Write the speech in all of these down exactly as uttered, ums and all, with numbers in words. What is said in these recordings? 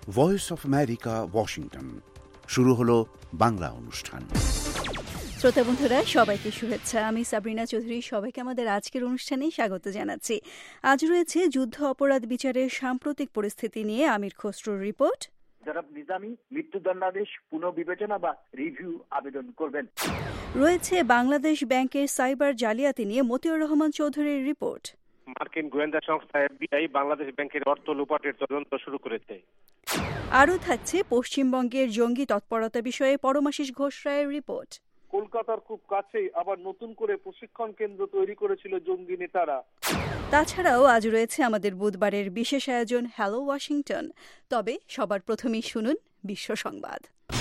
Voice of America, Washington. শুরু হলো বাংলা অনুষ্ঠান। শ্রোতা বন্ধুরা, সবাইকে শুভেচ্ছা। আমি সাবরিনা চৌধুরী সবাইকে আমাদের আজকের অনুষ্ঠানে স্বাগত জানাচ্ছি। আজ রয়েছে যুদ্ধ অপরাধ বিচারের সাম্প্রতিক পরিস্থিতি নিয়ে আমির খসরুর রিপোর্ট। জনাব নিজামী মৃত্যুদণ্ডাদেশ পুনর্বিবেচনা বা রিভিউ আবেদন করবেন। রয়েছে বাংলাদেশ ব্যাংকের সাইবার জালিয়াতি নিয়ে মতিউর রহমান চৌধুরীর রিপোর্ট। মার্কিন গোয়েন্দা সংস্থা এফবিআই বাংলাদেশ ব্যাংকের অর্থ লোপাটের তদন্ত শুরু করেছে। আরও থাকছে পশ্চিমবঙ্গের জঙ্গি তৎপরতা বিষয়ে পরমাশিস ঘোষ রায়ের রিপোর্ট। কলকাতার খুব কাছেই আবার নতুন করে প্রশিক্ষণ কেন্দ্র তৈরি করেছিল জঙ্গি নেতারা। তাছাড়াও আজ রয়েছে আমাদের বুধবারের বিশেষ আয়োজন হ্যালো ওয়াশিংটন। তবে সবার প্রথমেই শুনুন বিশ্ব সংবাদ।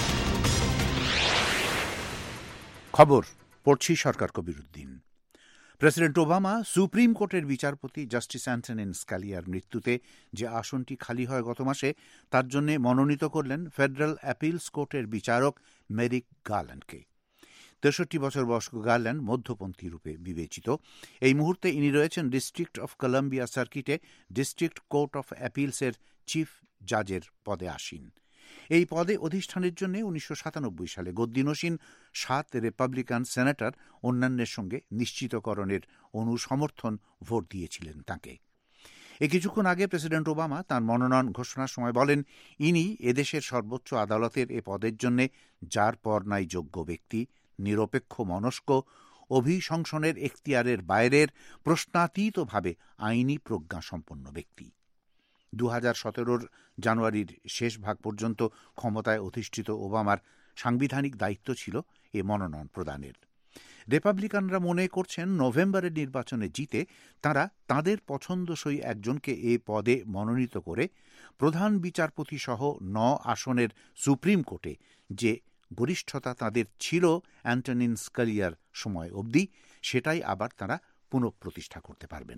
খবর পড়ছি Sarkar Kabiruddin. President Obama supreme কোর্টের বিচারপতি জাস্টিস অ্যান্টনি স্ক্যালিয়ার মৃত্যুতে যে আসনটি খালি হয় গত মাসে, তার জন্য মনোনীত করলেন ফেডারেল অ্যাপিলস কোর্টের বিচারক মেরিক গারল্যান্ডকে। তেষট্টি বছর বয়স্ক গারল্যান্ড মধ্যপন্থী রূপে বিবেচিত। এই মুহূর্তে ইনি রয়েছেন ডিস্ট্রিক্ট অফ কলাম্বিয়া সার্কিটে ডিস্ট্রিক্ট কোর্ট অফ অ্যাপিলসের চিফ জাজের পদে আসীন। এই পদে অধিষ্ঠানের জন্য উনিশশো সাতানব্বই সালে গদ্দিনসীন সাত রিপাবলিকান সেনেটর অন্যান্যের সঙ্গে নিশ্চিতকরণের অনুসমর্থন ভোট দিয়েছিলেন তাঁকে। এ কিছুক্ষণ আগে প্রেসিডেন্ট ওবামা তাঁর মনোনয়ন ঘোষণার সময় বলেন, ইনি এদেশের সর্বোচ্চ আদালতের এ পদের জন্য যার পর নাই যোগ্য ব্যক্তি, নিরপেক্ষ মনস্ক, অভিশংসনের এখতিয়ারের বাইরের প্রশ্নাতীতভাবে আইনি প্রজ্ঞাসম্পন্ন ব্যক্তি। দু হাজার সতেরোর জানুয়ারির শেষ ভাগ পর্যন্ত ক্ষমতায় অধিষ্ঠিত ওবামার সাংবিধানিক দায়িত্ব ছিল এ মনোনয়ন প্রদানের। রিপাবলিকানরা মনে করছেন নভেম্বরের নির্বাচনে জিতে তারা তাঁদের পছন্দসই একজনকে এ পদে মনোনীত করে প্রধান বিচারপতি সহ ন আসনের সুপ্রিম কোর্টে যে গরিষ্ঠতা তাঁদের ছিল অ্যান্টনি স্ক্যালিয়ার সময় অবধি, সেটাই আবার তাঁরা পুনঃপ্রতিষ্ঠা করতে পারবেন।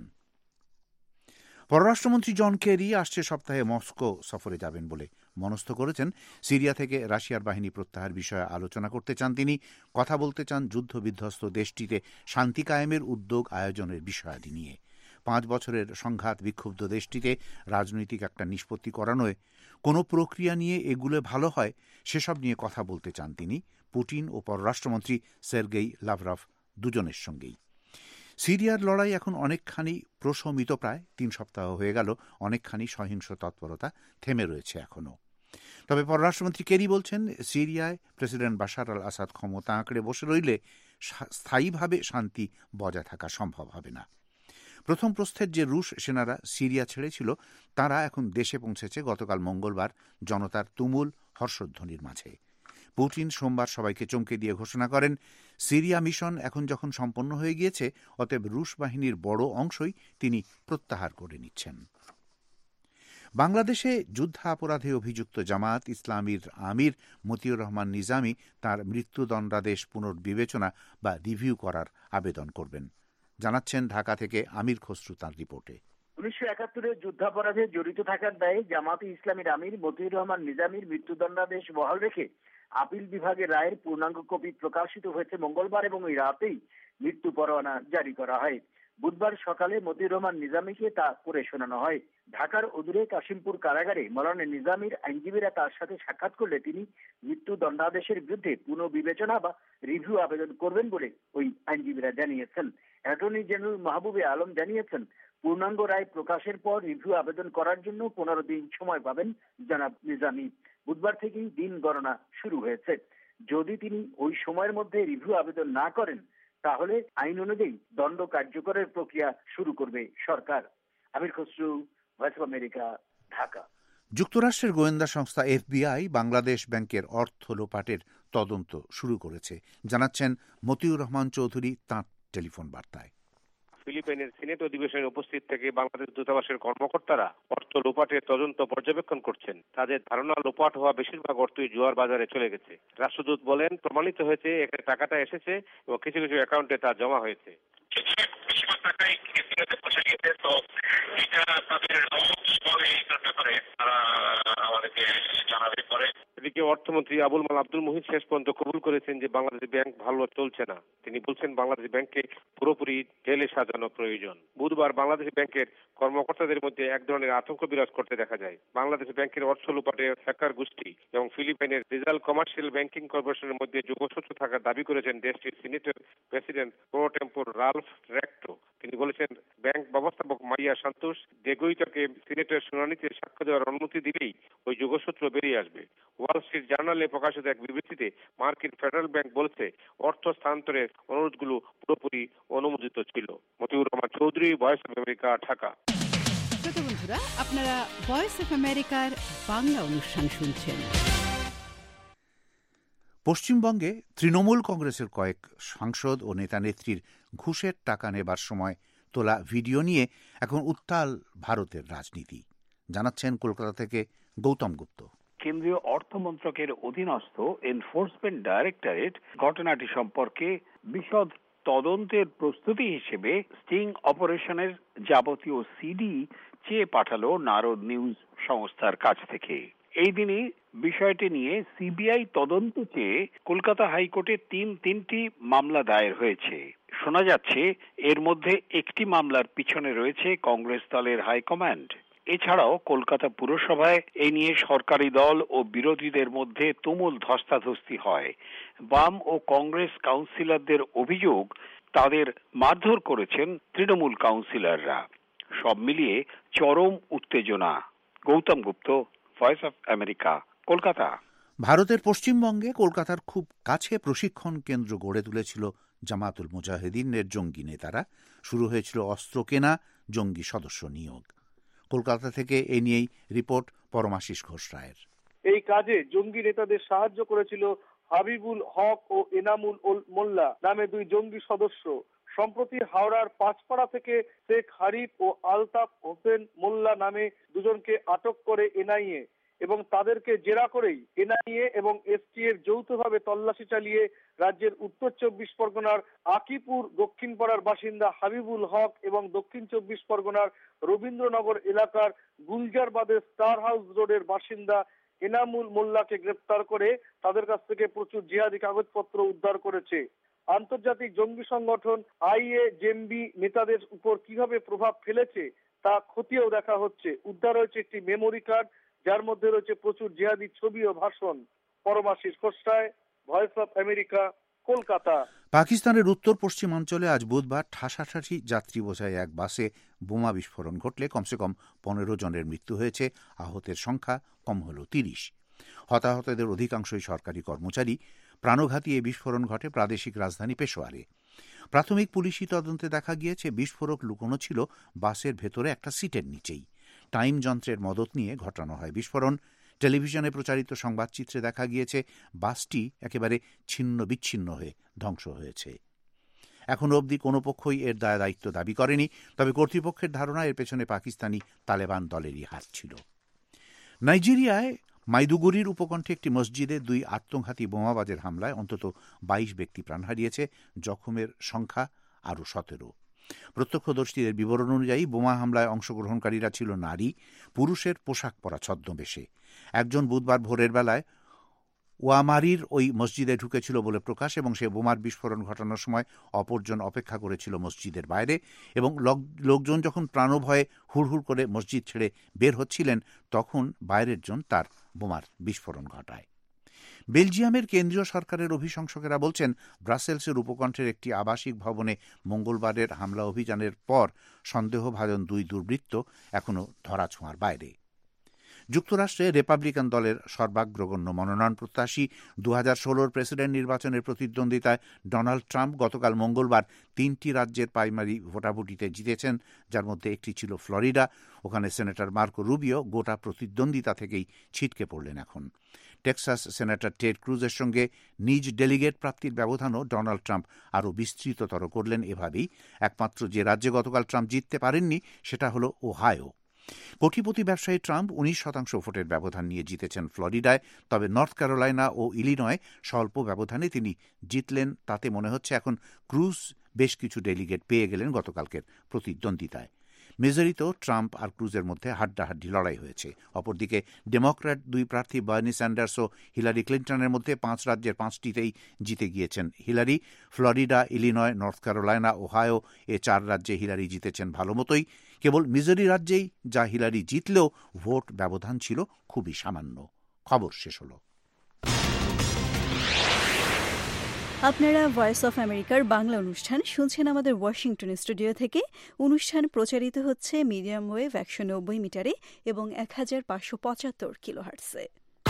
পররাষ্ট্রমন্ত্রী জন কেরি আসছে সপ্তাহে মস্কো সফরে যাবেন বলে মনস্থ করেছেন। সিরিয়া থেকে রাশিয়ার বাহিনী প্রত্যাহার বিষয়ে আলোচনা করতে চান তিনি। কথা বলতে চান যুদ্ধবিধ্বস্ত দেশটিতে শান্তি কায়েমের উদ্যোগ আয়োজনের বিষয়াদি নিয়ে। পাঁচ বছরের সংঘাত বিক্ষুব্ধ দেশটিতে রাজনৈতিক একটা নিষ্পত্তি করানোয় কোনো প্রক্রিয়া নিয়ে এগুলো ভালো হয়, সেসব নিয়ে কথা বলতে চান তিনি পুতিন ও পররাষ্ট্রমন্ত্রী সের্গেই লাভরভ দুজনের সঙ্গেই। সিরিয়ার লড়াই এখন অনেকখানি প্রশমিত, প্রায় তিন সপ্তাহ হয়ে গেল। অনেকখানি সহিংস তৎপরতা থেমে রয়েছে এখনও। তবে পররাষ্ট্রমন্ত্রী কেরি বলছেন, সিরিয়ায় প্রেসিডেন্ট বাশার আল আসাদ ক্ষমতা আঁকড়ে বসে রইলে স্থায়ীভাবে শান্তি বজায় থাকা সম্ভব হবে না। প্রথম প্রস্থের যে রুশ সেনারা সিরিয়া ছেড়েছিল, তারা এখন দেশে পৌঁছেছে গতকাল মঙ্গলবার জনতার তুমুল হর্ষধ্বনির মাঝে। পুতিন সোমবার সবাইকে চমকে দিয়ে ঘোষণা করেন, সিরিয়া মিশন এখন যখন সম্পন্ন হয়ে গিয়েছে, অতএব রুশ বাহিনীর বড় অংশই তিনি প্রত্যাহার করে নিচ্ছেন। বাংলাদেশে যুদ্ধাপরাধে অভিযুক্ত জামায়াত ইসলামীর আমির মতিউর রহমান নিজামী তাঁর মৃত্যুদণ্ডাদেশ পুনর্বিবেচনা বা রিভিউ করার আবেদন করবেন, জানাচ্ছেন ঢাকা থেকে আমির খসরু তাঁর রিপোর্টে। উনিশশো একাত্তরে যুদ্ধাপরাধে জড়িত থাকার দায়ে জামায়াতে ইসলামীর আমির মতিউর রহমান নিজামীর মৃত্যুদণ্ডাদেশ বহাল রেখে আপিল বিভাগের রায়ের পূর্ণাঙ্গ কপি প্রকাশিত হয়েছে মঙ্গলবার এবং ওই রাতেই মৃত্যু পরোয়ানা জারি করা হয়। বুধবার সকালে মতিউর রহমান নিজামীকে তা করে শোনানো হয়। ঢাকার অদূরে কাশিমপুর কারাগারে মৌলানা নিজামীর আইনজীবীরা তার সাথে সাক্ষাৎ করলে তিনি মৃত্যুদণ্ডাদেশের বিরুদ্ধে পুনর্বিবেচনা বা রিভিউ আবেদন করবেন বলে ওই আইনজীবীরা জানিয়েছেন। অ্যাটর্নি জেনারেল মাহবুবে আলম জানিয়েছেন, পূর্ণাঙ্গ রায় প্রকাশের পর রিভিউ আবেদন করার জন্য পনেরো দিন সময় পাবেন জনাব নিজামী। বুধবার থেকেই দিন গণনা শুরু হয়েছে। যদি তিনি ওই সময়ের মধ্যে রিভিউ আবেদন না করেন, তাহলে আইন অনুযায়ী দণ্ড কার্যকরের প্রক্রিয়া শুরু করবে সরকার। Amir Khasru, voice of America, Dhaka. যুক্তরাষ্ট্রের গোয়েন্দা সংস্থা এফবিআই বাংলাদেশ ব্যাংকের অর্থ লোপাটের তদন্ত শুরু করেছে, জানাচ্ছেন মতিউর রহমান চৌধুরী তাঁর টেলিফোন বার্তায়। ফিলিপাইনের সিনেট অধিবেশনে উপস্থিত থেকে বাংলাদেশ দূতাবাসের কর্মকর্তারা অর্থ লোপাটের তদন্ত পর্যবেক্ষণ করছেন। তাদের ধারণা, লোপাট হওয়া বেশিরভাগ অর্থই জুয়ার বাজারে চলে গেছে। রাষ্ট্রদূত বলেন, প্রমাণিত হয়েছে এখানে টাকাটা এসেছে এবং কিছু কিছু অ্যাকাউন্টে তা জমা হয়েছে। এদিকে অর্থ অর্থমন্ত্রী আবুল মাল আব্দুল মুহিত শেষ পর্যন্ত কবুল করেছেন যে বাংলাদেশ ব্যাংক ভালো চলছে না। তিনি বলছেন বাংলাদেশ ব্যাংককে পুরোপুরি ঢেলে সাজানো প্রয়োজন। বুধবার বাংলাদেশ ব্যাংকের কর্মকর্তাদের মধ্যে এক ধরনের আতঙ্ক বিরাজ করতে দেখা যায়। বাংলাদেশ ব্যাংকের অর্থ লুপাটে হ্যাকার গোষ্ঠী এবং ফিলিপাইনের রিজাল কমার্শিয়াল ব্যাংকিং কর্পোরেশনের মধ্যে যোগসূত্র থাকার দাবি করেছেন দেশটির সিনেটের president pro tempore Ralph Recto. তিনি বলেছেন ব্যাংক ব্যবস্থাপক মাইয়া সান্তোষ ডেগুইটাকে সিনেটের শুনানিতে সাক্ষ্য দেওয়ার অনুমতি দিলেই ওই যোগসূত্র বেরিয়ে আসবে। ওয়াল স্ট্রিট জার্নালে প্রকাশিত এক বিবৃতিতে মার্কিন ফেডারেল ব্যাংক বলছে অর্থ স্থানান্তরের অনুরোধগুলো পুরোপুরি অনুমোদিত ছিল। Motiur Rahman Chowdhury, voice of America, Dhaka. শ্রোতা বন্ধুরা, আপনারা ভয়েস অফ আমেরিকার বাংলা অনুষ্ঠান শুনছেন। পশ্চিমবঙ্গে তৃণমূল কংগ্রেসের কয়েক সাংসদ ও নেতানেত্রীর ঘুষের টাকা নেবার সময় তোলা ভিডিও নিয়ে এখন উত্তাল ভারতের রাজনীতি। জানাচ্ছেন কলকাতা থেকে গৌতম গুপ্ত। কেন্দ্রীয় অর্থমন্ত্রকের অধীনস্থ এনফোর্সমেন্ট ডাইরেক্টরেট ঘটনাটি সম্পর্কে বিশদ তদন্তের প্রস্তুতি হিসেবে স্টিং অপারেশনের যাবতীয় সিডি চেয়ে পাঠালো নারদ নিউজ সংস্থার কাছ থেকে। এই দিনই বিষয়টি নিয়ে সিবিআই তদন্ত চেয়ে কলকাতা হাইকোর্টে তিন তিনটি মামলা দায়ের হয়েছে। শোনা যাচ্ছে এর মধ্যে একটি মামলার পিছনে রয়েছে কংগ্রেস দলের হাইকমান্ড। এছাড়াও কলকাতা পুরসভায় এ নিয়ে সরকারি দল ও বিরোধীদের মধ্যে তুমুল ধস্তাধস্তি হয়। বাম ও কংগ্রেস কাউন্সিলরদের অভিযোগ তাদের মারধর করেছেন তৃণমূল কাউন্সিলররা। সব মিলিয়ে চরম উত্তেজনা। Gautam Gupta, voice of America, Kolkata. ভারতের পশ্চিমবঙ্গে কলকাতার খুব কাছে প্রশিক্ষণ কেন্দ্র গড়ে তুলেছিল জামাতুল মুজাহিদিনের জঙ্গি নেতারা। শুরু হয়েছিল অস্ত্র কেনা, জঙ্গি সদস্য নিয়োগ। কলকাতা থেকে এ নিয়েই রিপোর্ট পরমাশিস ঘোষ রায়ের। এই কাজে জঙ্গি নেতাদের সাহায্য করেছিল হাবিবুল হক ও এনামুল মোল্লা নামে দুই জঙ্গি সদস্য। সম্প্রতি হাওড়ার পাঁচপাড়া থেকে শেখ হারিফ ও আলতাফ হোসেন মোল্লা নামে দুজনকে আটক করে এনআইএ এবং তাদেরকে জেরা করেই এনআইএ এবং এসটিএফ যৌথভাবে তল্লাশি চালিয়ে রাজ্যের উত্তর চব্বিশ পরগনার আকিপুর দক্ষিণপাড়ার বাসিন্দা হাবিবুল হক এবং দক্ষিণ চব্বিশ পরগনার রবীন্দ্রনগর এলাকার গুলজারবাদের স্টার হাউস রোডের বাসিন্দা এনামুল মোল্লাকে গ্রেপ্তার করে তাদের কাছ থেকে প্রচুর জিহাদি কাগজপত্র উদ্ধার করেছে। আন্তর্জাতিক জঙ্গি সংগঠন আইএ জেএমবি নেতাদের উপর কিভাবে প্রভাব ফেলেছে তা খতিয়েও দেখা হচ্ছে। উদ্ধার হয়েছে একটি মেমোরি কার্ড, যার মধ্যে রয়েছে প্রচুর জিহাদি ছবি ও ভাষণ। Paramashis Ghosh Roy, voice of America, Kolkata. পাকিস্তানের উত্তর পশ্চিমাঞ্চলে আজ বুধবার ঠাসাঠাসি যাত্রী বোঝাই এক বাসে বোমা বিস্ফোরণ ঘটলে কমসে কম পনেরো জনের মৃত্যু হয়েছে, আহতের সংখ্যা কম হল তিরিশ। হতাহতদের অধিকাংশই সরকারি কর্মচারী। প্রাণঘাতী এই বিস্ফোরণ ঘটে প্রাদেশিক রাজধানী পেশোয়ারে। প্রাথমিক পুলিশি তদন্তে দেখা গিয়েছে বিস্ফোরক লুকোনো ছিল বাসের ভেতরে একটা সিটের নিচেই। টাইম যন্ত্রের মদত নিয়ে ঘটানো হয় বিস্ফোরণ। টেলিভিশনে প্রচারিত সংবাদচিত্রে দেখা গিয়েছে বাসটি একেবারে ছিন্ন বিচ্ছিন্ন হয়ে ধ্বংস হয়েছে। এখনো অবধি কোনো পক্ষই এর দায় দায়িত্ব দাবি করেনি, তবে কর্তৃপক্ষের ধারণা এর পেছনে পাকিস্তানি তালেবান দলেরই হাত ছিল। নাইজেরিয়ায় মাইদুগুরির উপকণ্ঠে একটি মসজিদে দুই আত্মঘাতী বোমাবাজের হামলায় অন্তত বাইশ ব্যক্তি প্রাণ হারিয়েছে, জখমের সংখ্যা আরও সতেরো। প্রত্যক্ষদর্শীদের বিবরণ অনুযায়ী বোমা হামলায় অংশগ্রহণকারীরা ছিল নারী, পুরুষের পোশাক পরা ছদ্মবেশে। একজন বুধবার ভোরের বেলায় ওয়ামারির ওই মসজিদে ঢুকেছিল বলে প্রকাশ এবং সে বোমার বিস্ফোরণ ঘটানোর সময় অপরজন অপেক্ষা করেছিল মসজিদের বাইরে এবং লোকজন যখন প্রাণভয়ে হুড়হুড় করে মসজিদ ছেড়ে বের হচ্ছিলেন তখন বাইরের জন তার বোমার বিস্ফোরণ ঘটায়। বেলজিয়ামের কেন্দ্রীয় সরকারের অভিশংসকেরা বলছেন ব্রাসেলসের উপকণ্ঠের একটি আবাসিক ভবনে মঙ্গলবারের হামলা অভিযানের পর সন্দেহভাজন দুই দুর্বৃত্ত এখনও ধরাছোঁয়ার বাইরে। যুক্তরাষ্ট্রে রিপাবলিকান দলের সর্বাগ্রগণ্য মনোনয়ন প্রত্যাশী দু হাজার ষোলোর প্রেসিডেন্ট নির্বাচনের প্রতিদ্বন্দ্বিতায় ডোনাল্ড ট্রাম্প গতকাল মঙ্গলবার তিনটি রাজ্যের প্রাইমারি ভোটাভুটিতে জিতেছেন, যার মধ্যে একটি ছিল ফ্লোরিডা। ওখানে সেনেটর মার্কো রুবিও গোটা প্রতিদ্বন্দ্বিতা থেকেই ছিটকে পড়লেন। এখন টেক্সাস সেনেটর টেড ক্রুজের সঙ্গে নিজ ডেলিগেট প্রাপ্তির ব্যবধানও ডোনাল্ড ট্রাম্প আরও বিস্তৃততর করলেন। এভাবেই একমাত্র যে রাজ্যে গতকাল ট্রাম্প জিততে পারেননি সেটা হল ওহাইও। কোটিপতি ব্যবসায়ী ট্রাম্প উনিশ শতাংশ ভোটের ব্যবধান নিয়ে জিতেছেন ফ্লোরিডায়, তবে নর্থ ক্যারোলাইনা ও ইলিনয়ে স্বল্প ব্যবধানে তিনি জিতলেন। তাতে মনে হচ্ছে এখন ক্রুজ বেশ কিছু ডেলিগেট পেয়ে গেলেন গতকালকের প্রতিদ্বন্দ্বিতায়। মিজোরিতেও ট্রাম্প আর ক্রুজের মধ্যে হাড্ডাহাড্ডি লড়াই হয়েছে। অপরদিকে ডেমোক্র্যাট দুই প্রার্থী বার্নি স্যান্ডার্স ও হিলারি ক্লিন্টনের মধ্যে পাঁচ রাজ্যের পাঁচটিতেই জিতে গিয়েছেন Hillary. Florida, Illinois, North Carolina, Ohio এ চার রাজ্যে হিলারি জিতেছেন ভালো মতোই। কেবল মিজোরি রাজ্যেই যা হিলারি জিতলেও ভোট ব্যবধান ছিল খুবই সামান্য। খবর শেষ হলো। আপনারা ভয়েস অফ আমেরিকার বাংলা অনুষ্ঠান শুনছেন আমাদের ওয়াশিংটন স্টুডিও থেকে। অনুষ্ঠান প্রচারিত হচ্ছে মিডিয়াম ওয়েভ একশো নব্বই মিটারে এবং এক হাজার পাঁচশো পঁচাত্তর কিলোহার্টসে।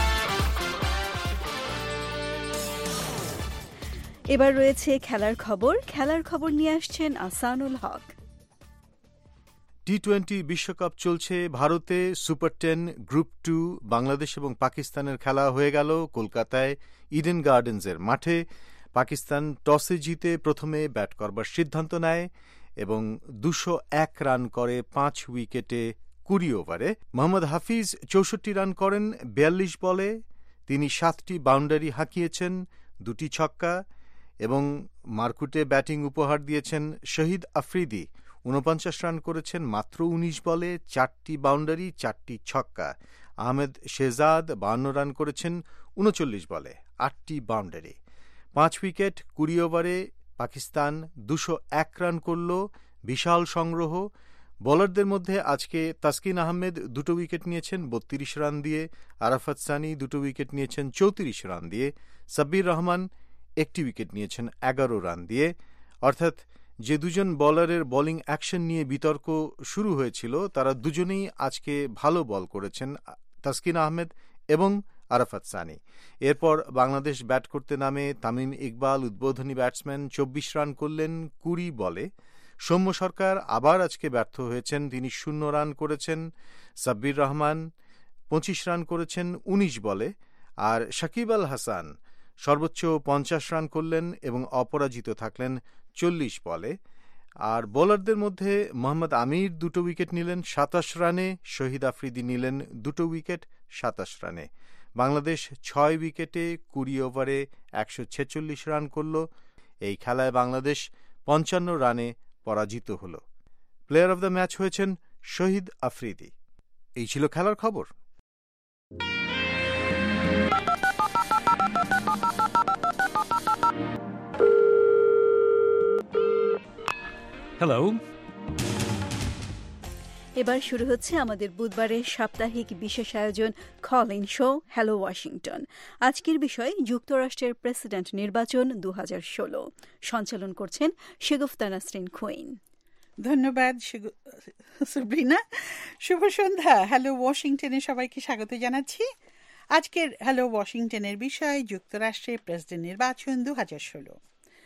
এবার রয়েছে খেলার খবর। খেলার খবর নিয়ে আসছেন আসানুল হক। টি টোয়েন্টি বিশ্বকাপ চলছে ভারতে। Super ten group two Bangladesh এবং পাকিস্তানের খেলা হয়ে গেল কলকাতায় ইডেন গার্ডেন্সের মাঠে। পাকিস্তান টসে জিতে প্রথমে ব্যাট করবার সিদ্ধান্ত নেয় এবং দুশো এক রান করে পাঁচ উইকেটে কুড়ি ওভারে। মোহাম্মদ হাফিজ চৌষট্টি রান করেন বিয়াল্লিশ বলে। তিনি সাতটি বাউন্ডারি হাঁকিয়েছেন, দুটি ছক্কা, এবং মারকুটে ব্যাটিং উপহার দিয়েছেন শহীদ আফ্রিদি। ঊনপঞ্চাশ রান করেছেন মাত্র উনিশ বলে, চারটি বাউন্ডারি, চারটি ছক্কা। আহমেদ শেহজাদ বান্ন রান করেছেন উনচল্লিশ বলে, আটটি বাউন্ডারি। পাঁচ উইকেট কুড়ি ওভারে পাকিস্তান দুশো এক রান করল, বিশাল সংগ্রহ। বোলারদের মধ্যে আজকে তাসকিন আহমেদ দুটো উইকেট নিয়েছেন বত্রিশ রান দিয়ে, আরাফাত সানি দুটো উইকেট নিয়েছেন চৌত্রিশ রান দিয়ে, সাব্বির রহমান একটি উইকেট নিয়েছেন এগারো রান দিয়ে। অর্থাৎ যে দুজন বোলারের বোলিং অ্যাকশন নিয়ে বিতর্ক শুরু হয়েছিল তারা দুজনেই আজকে ভালো বল করেছেন, তাসকিন আহমেদ এবং আরাফাত সানি। এরপর বাংলাদেশ ব্যাট করতে নামে তামিম ইকবাল উদ্বোধনী ব্যাটসম্যান চব্বিশ রান করলেন কুড়ি বলে। সৌম্য সরকার আবার আজকে ব্যর্থ হয়েছেন, তিনি শূন্য রান করেছেন। সাব্বির রহমান পঁচিশ রান করেছেন উনিশ বলে। আর সাকিব আল হাসান সর্বোচ্চ পঞ্চাশ রান করলেন এবং অপরাজিত থাকলেন চল্লিশ বলে। আর বোলারদের মধ্যে মোহাম্মদ আমির দুটো উইকেট নিলেন সাতাশ রানে, শহীদ আফ্রিদি নিলেন দুটো উইকেট সাতাশ রানে। বাংলাদেশ ছয় উইকেটে কুড়ি ওভারে একশো ছেচল্লিশ রান করল। এই খেলায় বাংলাদেশ পঞ্চান্ন রানে পরাজিত হল। প্লেয়ার অব দ্য ম্যাচ হয়েছেন শহীদ আফ্রিদি। এই ছিল খেলার খবর। হ্যালো। এবার শুরু হচ্ছে আমাদের বুধবারের সাপ্তাহিক বিশেষ আয়োজন call in show hello Washington. আজকের বিষয় যুক্তরাষ্ট্রের প্রেসিডেন্ট নির্বাচন দু হাজার ষোলো। সঞ্চালন করছেন শেগুফতা নাসরিন কুইন। ধন্যবাদ সাবরিনা। শুভ সন্ধ্যা। হ্যালো ওয়াশিংটনে সবাইকে স্বাগত জানাচ্ছি। আজকের হ্যালো ওয়াশিংটনের বিষয় যুক্তরাষ্ট্রের প্রেসিডেন্ট নির্বাচন দু হাজার ষোলো।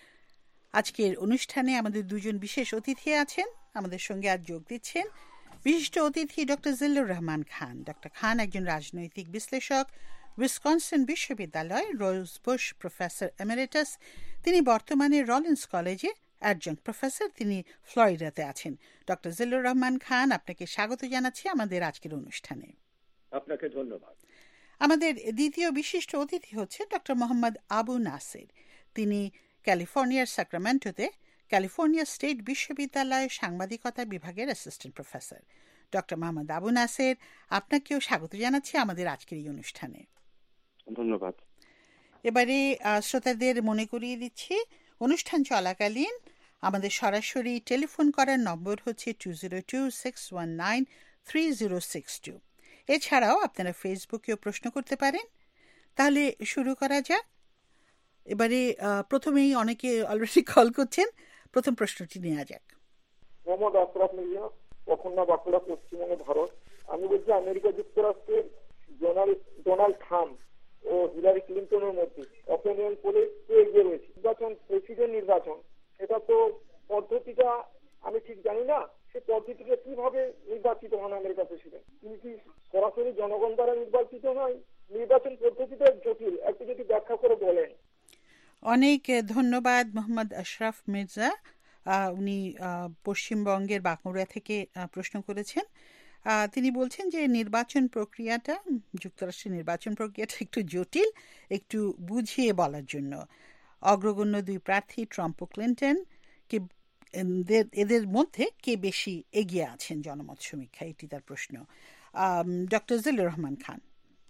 আজকের অনুষ্ঠানে আমাদের দুজন বিশেষ অতিথি আছেন। আমাদের সঙ্গে আজ যোগ দিচ্ছেন বিশিষ্ট অতিথি ডক্টর জিল্লুর রহমান খান। ডক্টর খান একজন রাজনৈতিক বিশ্লেষক, উইসকনসিন বিশ্ববিদ্যালয় রোজবুশ প্রফেসর এমেরিটাস। তিনি বর্তমানে রলিন্স কলেজে অ্যাডজাংক্ট প্রফেসর। তিনি ফ্লোরিডাতে আছেন। ডক্টর জিল্লুর রহমান খান, আপনাকে স্বাগত জানাচ্ছি আমাদের আজকের অনুষ্ঠানে। আপনাকে ধন্যবাদ। আমাদের দ্বিতীয় বিশিষ্ট অতিথি হচ্ছে ডক্টর মোহাম্মদ আবু নাসির। তিনি ক্যালিফোর্নিয়ার সাক্রামেন্টোতে ক্যালিফোর্নিয়া স্টেট বিশ্ববিদ্যালয়ের সাংবাদিকতা বিভাগের assistant professor. Doctor Mohammad Abu Nasir, আপনাকেও স্বাগত জানাচ্ছি আমাদের আজকের এই অনুষ্ঠানে। ধন্যবাদ। এবারে শ্রোতাদের মনে করিয়ে দিচ্ছি, অনুষ্ঠান চলাকালীন আমাদের সরাসরি টেলিফোন করার নম্বর হচ্ছে two zero two six one nine three zero six two. এছাড়াও আপনারা ফেসবুকেও প্রশ্ন করতে পারেন। তাহলে শুরু করা যাক। এবারে প্রথমেই অনেকে অলরেডি কল করছেন, প্রথম প্রশ্নটি নেওয়া যাক। মোহাম্মদ আশরাফ মির্জা, কখনা বাঁকুড়া, পশ্চিমবঙ্গ, ভারত। আমি বলছি আমেরিকা যুক্তরাষ্ট্রের ডোনাল্ড ট্রাম্প ও হিলারি ক্লিন্টনের মধ্যে অপিনিয়ন পোলে কে এগিয়ে রয়েছে? নির্বাচন, প্রেসিডেন্ট নির্বাচন, সেটা তো পদ্ধতিটা আমি ঠিক জানি না। সে পদ্ধতিটা কিভাবে নির্বাচিত হন আমেরিকা প্রেসিডেন্ট? তিনি কি সরাসরি জনগণ দ্বারা নির্বাচিত হয়? নির্বাচন পদ্ধতিটা জটিল, একটু যদি ব্যাখ্যা করে বলেন। অনেক ধন্যবাদ মোহাম্মদ আশরাফ মির্জা। উনি পশ্চিমবঙ্গের বাঁকুড়া থেকে প্রশ্ন করেছেন। তিনি বলছেন যে নির্বাচন প্রক্রিয়াটা, যুক্তরাষ্ট্রের নির্বাচন প্রক্রিয়াটা একটু জটিল, একটু বুঝিয়ে বলার জন্য। অগ্রগণ্য দুই প্রার্থী ট্রাম্প ও ক্লিন্টন কে এদের এদের মধ্যে কে বেশি এগিয়ে আছেন জনমত সমীক্ষা, এটি তার প্রশ্ন। ডক্টর জিল্লুর রহমান খান।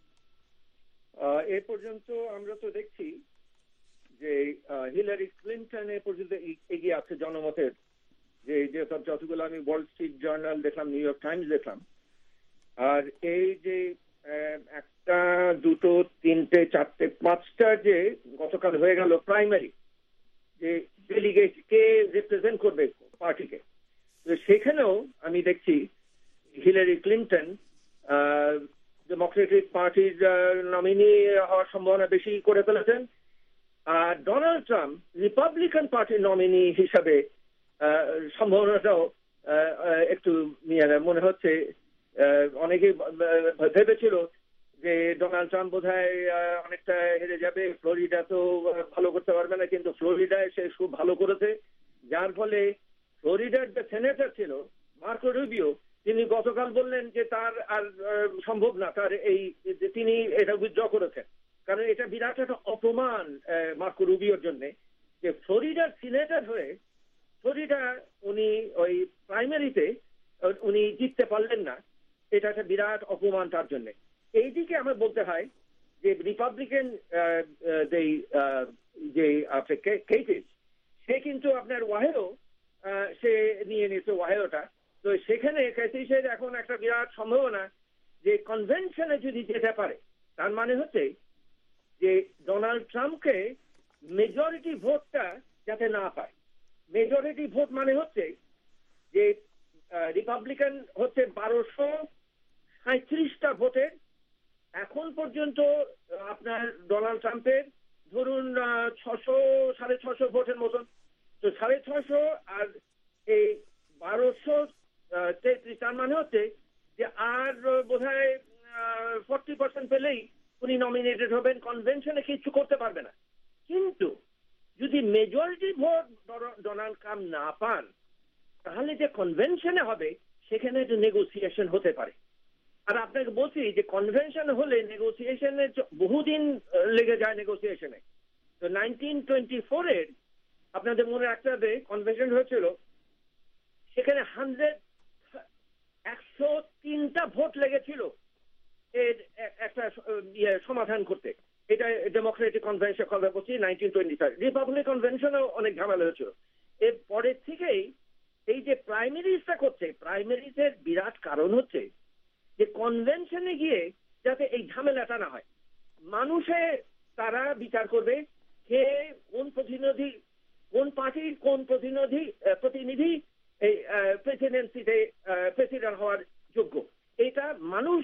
এ পর্যন্ত আমরা তো দেখছি যে হিলারি ক্লিন্টন এ পর্যন্ত এগিয়ে আছে জনমতের, যে যতগুলো আমি ওয়াল স্ট্রিট জার্নাল দেখলাম, নিউ ইয়র্ক টাইমস দেখলাম। আর এই যে একটা দুটো তিনটে চারটে পাঁচটা যে গতকাল হয়ে গেল প্রাইমারি, যে ডেলিগেট কে রিপ্রেজেন্ট করবে পার্টিকে, তো সেখানেও আমি দেখছি হিলারি ক্লিন্টন ডেমোক্রেটিক পার্টির নমিনি হওয়ার সম্ভাবনা বেশি করে ফেলেছেন, আর ডোনাল্ড ট্রাম্প রিপাবলিকান পার্টির নমিনি হিসাবে সম্ভাবনাটাও একটু মনে হচ্ছে। অনেকে ভেবেছিল যে ডোনাল্ড ট্রাম্প বোধহয় অনেকটা হেরে যাবে, ফ্লোরিডা তো ভালো করতে পারবে না, কিন্তু ফ্লোরিডায় সে খুব ভালো করেছে, যার ফলে ফ্লোরিডার যে সেনেটর ছিল মার্কো রুবিও, তিনি গতকাল বললেন যে তার আর সম্ভব না, তার এই তিনি এটা উইথড্র করেছেন, কারণ এটা বিরাট একটা অপমান মার্কো রুবিওর জন্য, যে ফ্লোরিডার সিনেটর হয়ে ফ্লোরিডা উনি ওই প্রাইমারিতে উনি জিততে পারলেন না, এটা একটা বিরাট অপমান তার জন্য। এইদিকে আমার বলতে হয় যে রিপাবলিকান যে কেটিস, সে কিন্তু আপনার ওয়াহেও সে নিয়ে নিয়েছে ওয়াহেওটা, তো সেখানে কেটিসের এখন একটা বিরাট সম্ভাবনা যে কনভেনশনে যদি যেতে পারে, তার মানে হচ্ছে যে ডোনাল্ড ট্রাম্পকে মেজরিটি ভোটটা যাতে না পায়। মেজরিটি ভোট মানে হচ্ছে যে রিপাবলিকান হচ্ছে বারোশো সাঁত্রিশটা ভোটের, এখন পর্যন্ত আপনার ডোনাল্ড ট্রাম্পের ধরুন ছশো সাড়ে ছশো ভোটের মতন, তো সাড়ে ছশো আর এই বারোশো তেত্রিশ, তার মানে হচ্ছে যে আর বোধ হয় ফোরটি পার্সেন্ট পেলেই উনি নমিনেটেড হবেন, কনভেনশনে কিছু করতে পারবে না। কিন্তু যদি মেজরিটি ভোট ডোনাল্ড ট্রাম্প না পান, তাহলে যে কনভেনশনে হবে সেখানে একটা নেগোসিয়েশন হতে পারে। আর আপনাকে বলছি যে কনভেনশন হলে নেগোসিয়েশনে বহুদিন লেগে যায় নেগোসিয়েশনে। তো নাইনটিন টোয়েন্টি ফোর এর আপনাদের মনে রাখতে হবে কনভেনশন হয়েছিল, সেখানে হান্ড্রেড একশো তিনটা ভোট লেগেছিল এর একটা ইয়ে সমাধান করতে। এটা ডেমোক্রেটিক কনভেনশন কথা বলছি নাইনটিন টোয়েন্টি ফাইভ। রিপাবলিক কনভেনশনও অনেক ঝামেলা হয়েছিল। এর পরের থেকেই এই যে প্রাইমারিজটা করছে, প্রাইমারিজের বিরাট কারণ হচ্ছে যে কনভেনশনে গিয়ে যাতে এই ঝামেলাটা না হয়, মানুষে তারা বিচার করবে কে কোন প্রতিনিধি, কোন পার্টির কোন প্রতিনিধি প্রতিনিধি এই প্রেসিডেন্সিতে প্রেসিডেন্ট হওয়ার যোগ্য, এটা মানুষ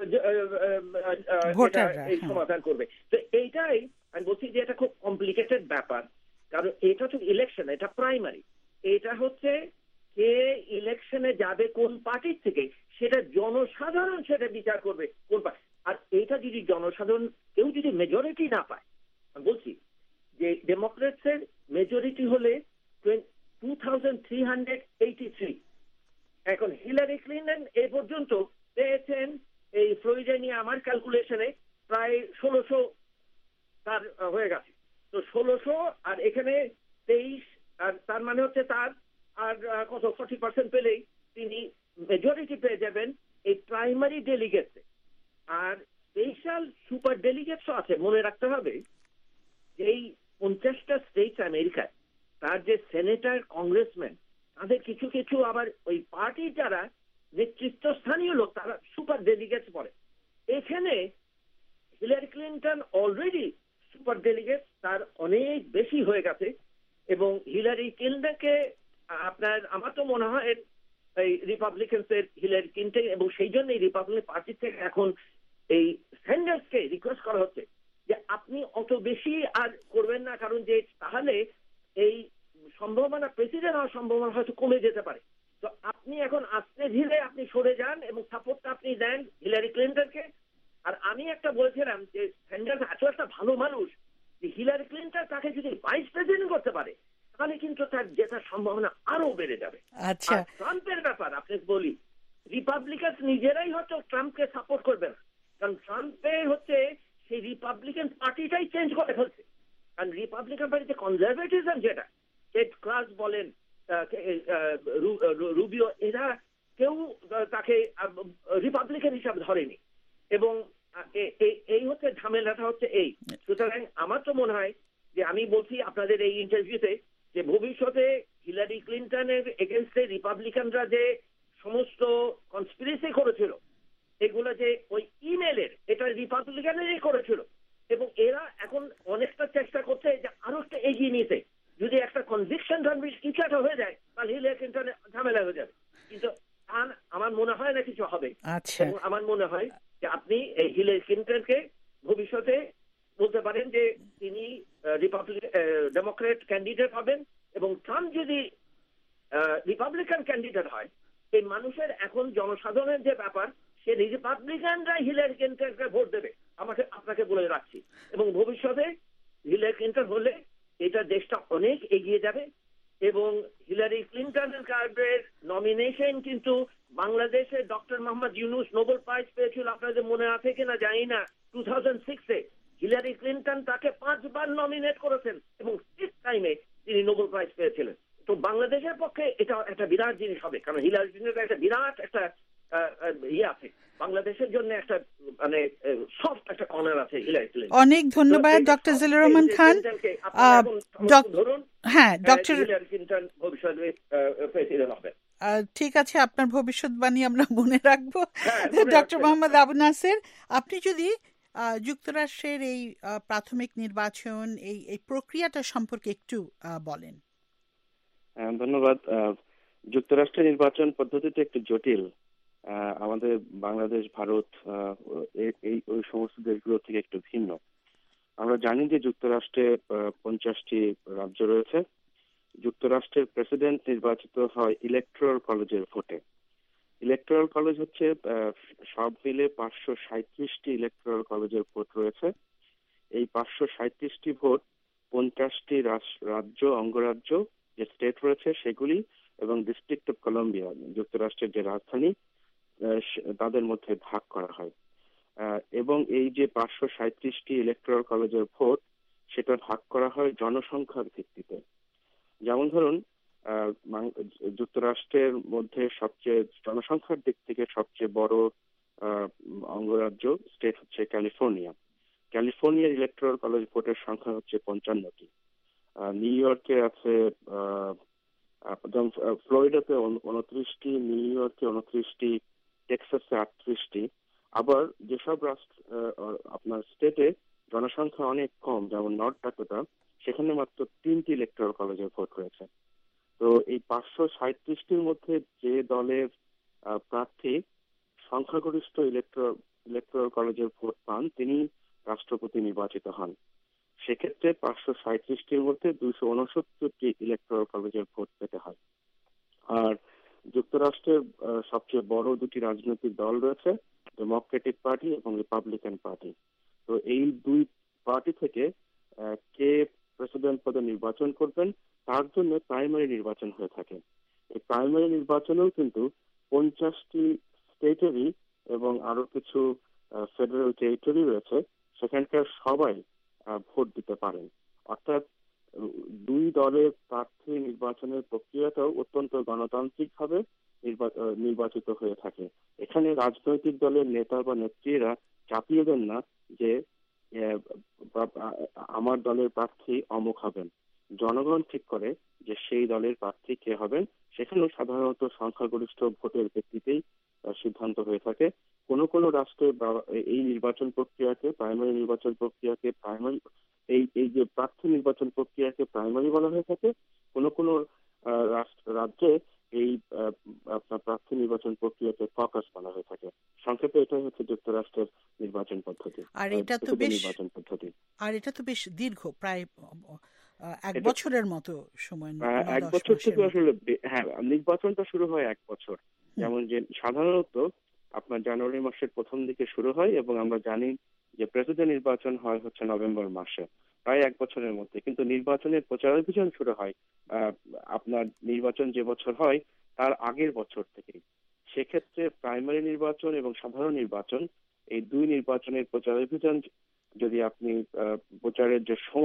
এই সমাধান করবে। তো এইটাই আমি বলছি যে এটা খুব কমপ্লিকেটেড ব্যাপার, কারণ এটা তো ইলেকশন, এটা প্রাইমারি, এটা হচ্ছে কে ইলেকশনে যাবে কোন পার্টির থেকে, সেটা জনসাধারণ সেটা বিচার করবে কোন পার্টি। আর এইটা যদি জনসাধারণ কেউ যদি মেজরিটি না পায়, আমি বলছি যে ডেমোক্রেটসের মেজরিটি হলে two thousand three hundred eighty three, এখন হিলারি ক্লিন্টন এ পর্যন্ত পেয়েছেন এই ফ্লোরিডা নিয়ে আমার ক্যালকুলেশনে প্রায় ষোলোশো তার হয়ে গেছে। তো ষোলোশো আর এখানে তেইশ, আর তার মানে হচ্ছে তার আর কত ফর্টি পার্সেন্ট পেলেই তিনি মেজরিটি পেয়ে যাবেন এই প্রাইমারি ডেলিগেটসে। আর স্পেশাল সুপার ডেলিগেটসও আছে, মনে রাখতে হবে এই পঞ্চাশটা স্টেটস আমেরিকায় তার যে সেনেটর কংগ্রেসম্যান, তাদের কিছু কিছু আবার ওই পার্টির যারা নেতৃত্ব স্থানীয় লোক, তারা সুপার ডেলিগেটস পড়ে। এখানে Hillary Clinton already super delegates তার অনেক বেশি হয়ে গেছে, এবং হিলারি ক্লিন্টনকে আপনার আমার তো মনে হয় এই রিপাবলিকানসের হিলারি ক্লিন্টন, এবং সেই জন্য এই রিপাবলিক পার্টি থেকে এখন এই স্যান্ডার্সকে রিকোয়েস্ট করা হচ্ছে যে আপনি অত বেশি আর করবেন না, কারণ যে তাহলে এই সম্ভাবনা প্রেসিডেন্ট হওয়ার সম্ভাবনা হয়তো কমে যেতে পারে। তো আপনি এখন আস্তে ধীরে আপনি সরে যান এবং সাপোর্টটা আপনি দেন হিলারি ক্লিন্টনকে। আর আমি একটা বলছিলাম যে স্যান্ডার্স এত একটা ভালো মানুষ যে হিলারি ক্লিন্টন তাকে যদি ভাইস প্রেসিডেন্ট করতে পারে, তাহলে কিন্তু তার জেতার সম্ভাবনা আরো বেড়ে যাবে। আচ্ছা, ট্রাম্পের ব্যাপার আপনাকে বলি, রিপাবলিকান নিজেরাই হয়তো ট্রাম্পকে সাপোর্ট করবে না, কারণ ট্রাম্পের হচ্ছে সেই রিপাবলিকান পার্টিটাই চেঞ্জ করে ফেলছে। কারণ রিপাবলিকান পার্টিতে কনজারভেটিজম যেটা টেড ক্রাস বলেন, রুবিও, এরা কেউ তাকে রিপাবলিকান হিসাবে ধরেনি। এবং এই হচ্ছে ঝামেলাটা হচ্ছে এই। সুতরাং আমার তো মনে হয় যে, আমি বলছি আপনাদের এই ইন্টারভিউতে, যে ভবিষ্যতে হিলারি ক্লিন্টনের এগেনস্টে রিপাবলিকানরা যে সমস্ত কনস্পিরেসি করেছিল, এগুলো যে ওই ইমেলের, এটা রিপাবলিকানেরই করেছিল। এবং এরা এখন অনেকটা চেষ্টা করছে যে আরো একটা এগিয়ে নিতে। যদি একটা কনভিকশন কিছু একটা হয়ে যায়, তাহলে হিলারি ক্লিন্টনের ঝামেলা হয়ে যাবে। কিন্তু আমার মনে হয় না কিছু হবে। এবং আমার মনে হয় যে আপনি এই হিলারি ক্লিন্টনকে ভবিষ্যতে বলতে পারেন যে তিনি রিপাবলিক ডেমোক্রেট ক্যান্ডিডেট হবেন, এবং ট্রাম্প যদি রিপাবলিকান ক্যান্ডিডেট হয়, এই মানুষের এখন জনসাধারণের যে ব্যাপার, সে রিপাবলিকানরা হিলারি ক্লিন্টনকে ভোট দেবে, আমাকে আপনাকে বলে রাখছি। এবং ভবিষ্যতে হিলারি ক্লিন্টন হলে এটা দেশটা অনেক এগিয়ে যাবে। এবং হিলারি ক্লিন্টনের কার্ডের নমিনেশন কিন্তু বাংলাদেশে doctor Mohammad Yunus Nobel prize পেয়েছিল, আপনাদের মনে আছে কিনা জানি না, টু থাউজেন্ড সিক্সে হিলারি ক্লিন্টন তাকে পাঁচবার নমিনেট করেছেন এবং সিক্স টাইমে তিনি নোবেল প্রাইজ পেয়েছিলেন। তো বাংলাদেশের পক্ষে এটা একটা বিরাট জিনিস হবে, কারণ হিলারি ক্লিন্টন একটা বিরাট একটা ইয়ে আছে বাংলাদেশের জন্য, একটা মানে সফট একটা কর্নার আছে হিলারি ক্লিন্টন। অনেক ধন্যবাদ ডক্টর জিল্লুর রহমান খান। ধরুন, হ্যাঁ ডক্টর হিলারি ক্লিন্টন ভবিষ্যতে প্রেসিডেন্ট হবে। ঠিক আছে, আপনার ভবিষ্যৎবাণী আমরা মনে রাখবো। ডক্টর মোহাম্মদ আবু নাসের, আপনি যদি যুক্তরাষ্ট্রের এই প্রাথমিক নির্বাচন, এই এই প্রক্রিয়াটা সম্পর্কে একটু বলেন। ধন্যবাদ। যুক্তরাষ্ট্রের নির্বাচন পদ্ধতিতে একটু জটিল। আমাদের বাংলাদেশ, ভারত, এই ওই সমস্ত দেশগুলো থেকে একটু ভিন্ন। আমরা জানি যে যুক্তরাষ্ট্রে পঞ্চাশটি রাজ্য রয়েছে। যুক্তরাষ্ট্রের প্রেসিডেন্ট নির্বাচিত হয় ইলেকট্রাল কলেজের ভোটে। ইলেকট্রাল কলেজ হচ্ছে সব মিলে পাঁচশো সাঁত্রিশটি ইলেকট্রাল কলেজের ভোট রয়েছে। এই পাঁচশো সাঁত্রিশটি ভোট পঞ্চাশটি রাজ্য, অঙ্গরাজ্য যে স্টেট রয়েছে সেগুলি এবং ডিস্ট্রিক্ট অফ কলম্বিয়া, যুক্তরাষ্ট্রের যে রাজধানী, তাদের মধ্যে ভাগ করা হয়। এবং এই যে পাঁচশো সাঁত্রিশটি ইলেকট্রাল কলেজের ভোট, সেটা ভাগ করা হয় জনসংখ্যার ভিত্তিতে। যেমন ধরুন, যুক্তরাষ্ট্রের মধ্যে সবচেয়ে জনসংখ্যার দিক থেকে সবচেয়ে বড় অঙ্গরাজ্য স্টেট হচ্ছে ক্যালিফোর্নিয়া। ক্যালিফোর্নিয়ার ইলেকট্রাল কলেজ ভোটের সংখ্যা হচ্ছে পঞ্চান্নটি। নিউ ইয়র্কে আছে, ফ্লোরিডাতে উনত্রিশটি, নিউ ইয়র্কে উনত্রিশটি, টেক্সাসে আটত্রিশটি। আবার যেসব রাষ্ট্র আপনার স্টেটে জনসংখ্যা অনেক কম, যেমন নর্থ ডাকোটা, সেখানে মাত্র তিনটি ইলেকট্রাল কলেজের ভোট রয়েছে। তো এই পাঁচশো সাঁত্রিশটির মধ্যে যে দলের প্রার্থী সংখ্যাগরিষ্ঠ ইলেকট্রাল ইলেকট্রাল কলেজের ভোট পান, তিনি রাষ্ট্রপতি নির্বাচিত হন। সেক্ষেত্রে পাঁচশো সাঁত্রিশটির মধ্যে দুইশো উনসত্তরটি ইলেকট্রাল কলেজের ভোট পেতে হয়। আর যুক্তরাষ্ট্রের সবচেয়ে বড় দুটি রাজনৈতিক দল রয়েছে, ডেমোক্রেটিক পার্টি এবং রিপাবলিকান পার্টি। তো এই দুই পার্টি থেকে কে প্রেসিডেন্ট পদে নির্বাচন করবেন তার জন্য প্রাইমারি নির্বাচন হয়ে থাকে। এই প্রাইমারি নির্বাচনেও কিন্তু পঞ্চাশটি স্টেটেরই এবং আরো কিছু ফেডারেল টেরিটরি রয়েছে, সেখানকার সবাই ভোট দিতে পারেন। অর্থাৎ দুই দলের প্রার্থী নির্বাচনের প্রক্রিয়াটাও অত্যন্ত গণতান্ত্রিকভাবে নির্বাচিত হয়ে থাকে। এখানে রাজনৈতিক দলের নেতা বা নেত্রীরা চাপিয়ে দেন না যে আমার দলের প্রার্থী অমুক হবেন। জনগণ ঠিক করে যে সেই দলের প্রার্থী কে হবেন। সেখানেও সাধারণত সংখ্যাগরিষ্ঠ ভোটের ভিত্তিতেই সিদ্ধান্ত হয়ে থাকে। কোনো কোনো রাষ্ট্রে এই নির্বাচন প্রক্রিয়াকে, প্রাইমারি নির্বাচন প্রক্রিয়াকে প্রাইমারি এই এই যে প্রার্থী নির্বাচন প্রক্রিয়াকে প্রাইমারি বলা হয়ে থাকে। কোনো কোনো রাজ্যে এই আপনার প্রার্থী নির্বাচন প্রক্রিয়াকে ককাস বলা হয়ে থাকে। সংক্ষেপে এটাই হচ্ছে যুক্তরাষ্ট্রের নির্বাচন পদ্ধতি। আর এটা তো বেশ নির্বাচন পদ্ধতি আর এটা তো বেশ দীর্ঘ, প্রায় এক বছরের মতো সময়। এক বছর থেকে আসলে, হ্যাঁ, নির্বাচনটা শুরু হয় এক বছর। যেমন যে সাধারণত আপনার জানুয়ারি মাসের প্রথম দিকে শুরু হয় এবং আমরা জানি যে প্রেসিডেন্ট নির্বাচন হয় হচ্ছে নভেম্বর মাসে, প্রায় এক বছরের মধ্যে। কিন্তু নির্বাচনের প্রচারাভিযান শুরু হয় আপনার নির্বাচন যে বছর হয় তার আগের বছর থেকেই। সেক্ষেত্রে প্রাইমারি নির্বাচন এবং সাধারণ নির্বাচন, এই দুই নির্বাচনের প্রচারাভিযান যদি আপনি প্রচারের যে সময়,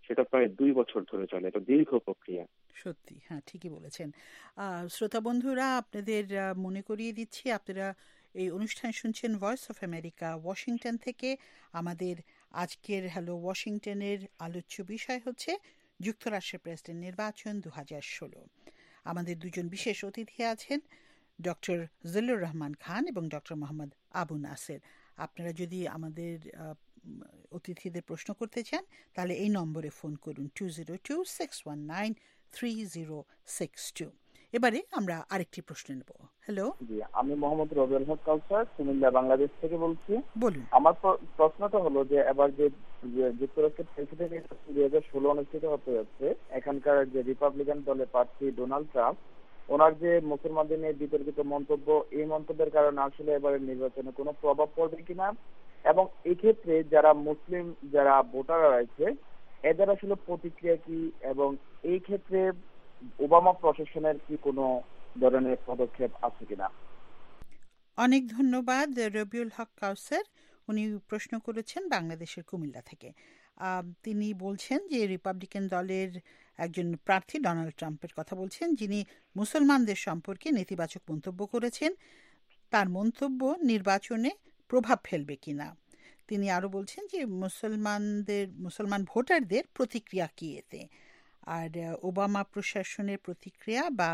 সেটা প্রায় দুই বছর ধরে চলে, এটা দীর্ঘ প্রক্রিয়া। সত্যি, হ্যাঁ ঠিকই বলেছেন। শ্রোতা বন্ধুরা, আপনাদের মনে করিয়ে দিচ্ছি, আপনারা এই অনুষ্ঠান শুনছেন ভয়েস অফ আমেরিকা ওয়াশিংটন থেকে। আমাদের আজকের হ্যালো ওয়াশিংটনের আলোচ্য বিষয় হচ্ছে যুক্তরাষ্ট্রের প্রেসিডেন্ট নির্বাচন দু হাজার ষোলো। আমাদের দুজন বিশেষ অতিথি আছেন, ডক্টর জিল্লুর রহমান খান এবং ডক্টর মোহাম্মদ আবু নাসের। আপনারা যদি আমাদের অতিথিদের প্রশ্ন করতে চান তাহলে এই নম্বরে ফোন করুন, two zero two six one nine three zero six two. এবারে আমরা আরেকটি প্রশ্ন নেব। হ্যালো, জি, আমি মোহাম্মদ রবিউল হক কাউসার, কুমিল্লা, বাংলাদেশ থেকে বলছি। বলুন। আমার প্রশ্নটা হলো যে এবার যে যুক্তরাষ্ট্রের প্রেসিডেন্ট দুই হাজার ষোলো অনুষ্ঠিত হতে যাচ্ছে, এখানকার যে রিপাবলিকান দলের প্রার্থী ডোনাল্ড ট্রাম্প, ওনার যে মুসলমানদের নিয়ে বিতর্কিত মন্তব্য, এই মন্তব্যের কারণে আসলে এবারের নির্বাচনে কোনো প্রভাব পড়বে কিনা, এবং এই ক্ষেত্রে যারা মুসলিম যারা ভোটাররা রয়েছে এদের আসলে প্রতিক্রিয়া কি, এবং এই ক্ষেত্রে ওবামা প্রশাসনের কি কোনো ধরনের পদক্ষেপ আছে কিনা? অনেক ধন্যবাদ রবিউল হক কাউসার। উনি প্রশ্ন করেছেন বাংলাদেশের কুমিল্লা থেকে। তিনি বলছেন যে রিপাবলিকান দলের একজন প্রার্থী ডোনাল্ড ট্রাম্পের কথা বলছেন, যিনি মুসলমানদের সম্পর্কে নেতিবাচক মন্তব্য করেছেন। তার মন্তব্য নির্বাচনে প্রভাব ফেলবে কিনা। তিনি আরো বলছেন যে মুসলমানদের মুসলমান ভোটারদের প্রতিক্রিয়া কি এতে, আর ওবামা প্রশাসনের প্রতিক্রিয়া বা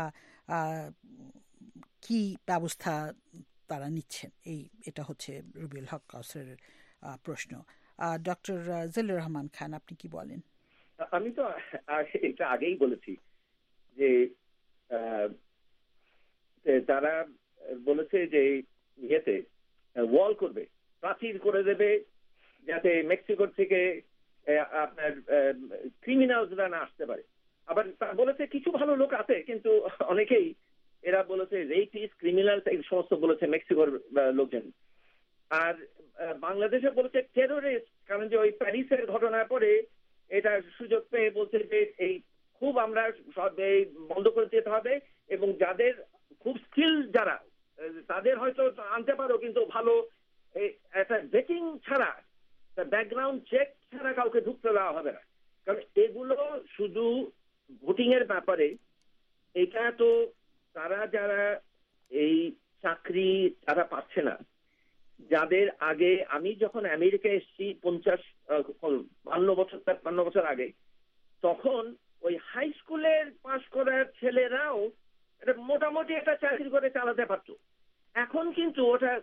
কি ব্যবস্থা তারা নিচ্ছেন, এই এটা হচ্ছে রবিউল হক কাউসারের প্রশ্ন। ডক্টর জিল্লুর রহমান খান, আপনি কি বলেন? আমি তো এটা আগেই বলেছি যে তারা বলেছে যে ইয়েতে ওয়াল করবে, প্রাচীর করে দেবে, যাতে মেক্সিকোর থেকে আপনার ক্রিমিনালসরা না আসতে পারে। আবার বলেছে কিছু ভালো লোক আছে, কিন্তু অনেকেই এরা বলেছে রেপিস্ট, ক্রিমিনাল, এই সমস্ত বলেছে মেক্সিকোর লোকজন। আর বাংলাদেশে বলেছে টেরোরিস্ট, কারণ যে ওই প্যারিসের ঘটনার পরে এটা সুযোগ পেয়ে বলছে যে এই খুব আমরা সব এই বন্ধ করে দিতে হবে, এবং যাদের খুব স্কিল যারা তাদের হয়তো আনতে পারো, কিন্তু ভালো একটা ভেটিং ছাড়া, ব্যাকগ্রাউন্ড চেক ছাড়া কাউকে ঢুকতে দেওয়া হবে না। কারণ এগুলো শুধু ভোটিং এর ব্যাপারে, এটা তো তারা যারা এই চাকরি তারা পাচ্ছে না, যাদের আগে আমি যখন আমেরিকা এসেছি পঞ্চাশ বান্ন বছর তেপ্পান্ন বছর আগে, তখন ওই হাই স্কুলের পাশ করার ছেলেরাও এটা মোটামুটি একটা চাকরি করে চালাতে পারতো। এখন কিন্তু ওটা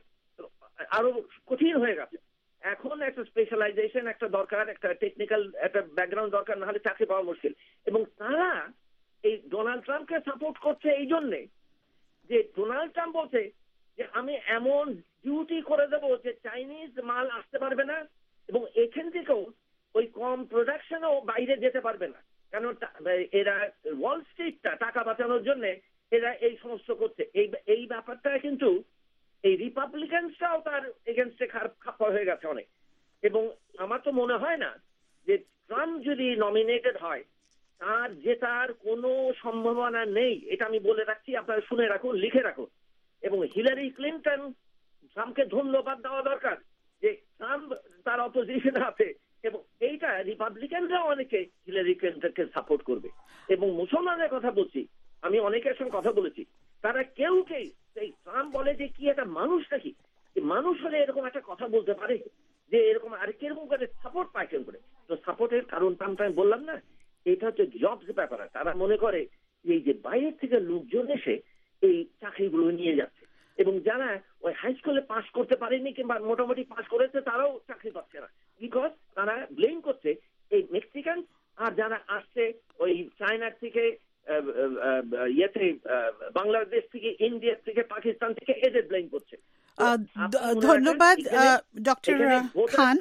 আরো কঠিন হয়ে গেছে। এখন একটা স্পেশালাইজেশন একটা দরকার, একটা টেকনিক্যাল একটা ব্যাকগ্রাউন্ড দরকার, না হলে চাকরি পাওয়া মুশকিল। এবং তারা এই ডোনাল্ড ট্রাম্পকে সাপোর্ট করছে এই জন্যে যে ডোনাল্ড ট্রাম্প বলছে যে আমি এমন ডিউটি করে দেবো যে চাইনিজ মাল আসতে পারবে না, এবং এখান থেকেও ওই কম প্রোডাকশনও বাইরে যেতে পারবে না। কারণ এরা ওয়াল স্ট্রিটটা টাকা বাঁচানোর জন্য এরা এই সমস্ত করছে। এই এই ব্যাপারটা কিন্তু এই রিপাবলিকানসরাও তার এগেনস্টে খারাপ হয়ে গেছে অনেক। এবং আমার তো মনে হয় না যে ট্রাম্প যদি নমিনেটেড হয় তার জেতার কোনো সম্ভাবনা নেই। এটা আমি বলে রাখছি, আপনারা শুনে রাখুন, লিখে রাখুন। এবং হিলারি ক্লিন্টন, ট্রাম্পকে ধন্যবাদ দেওয়া দরকার যে ট্রাম্প তার অপোজিশনে আছে, এবং এইটা রিপাবলিকানরা অনেকে হিলারি ক্লিন্টনকে সাপোর্ট করবে। এবং মুসলমানদের কথা বলছি, আমি অনেকের সঙ্গে কথা বলেছি, তারা কেউ কেউ এই ট্রাম্প বলে যে কি একটা মানুষ নাকি, মানুষ হলে এরকম একটা কথা বলতে পারে যে এরকম আর কিরকম করে সাপোর্ট পায় কেন করে। তো সাপোর্টের কারণ ট্রাম্প, আমি বললাম না, এটা হচ্ছে জবস ব্যাপার। তারা মনে করে এই যে বাইরের থেকে লোকজন এসে এই চাকরিগুলো নিয়ে যাচ্ছে, এবং যারা ওই হাই স্কুলে পাস করতে পারেনি কিংবা মোটামুটি পাস করেছে তারাও চাকরি পাচ্ছে না, বিকজ তারা ব্লেম করছে এই মেক্সিকান আর যারা আসছে ওই চায়নার থেকে, ইয়েতে বাংলাদেশ থেকে, ইন্ডিয়া থেকে, পাকিস্তান থেকে, এদের ব্লেম করছে। ধন্যবাদ ডক্টর খান।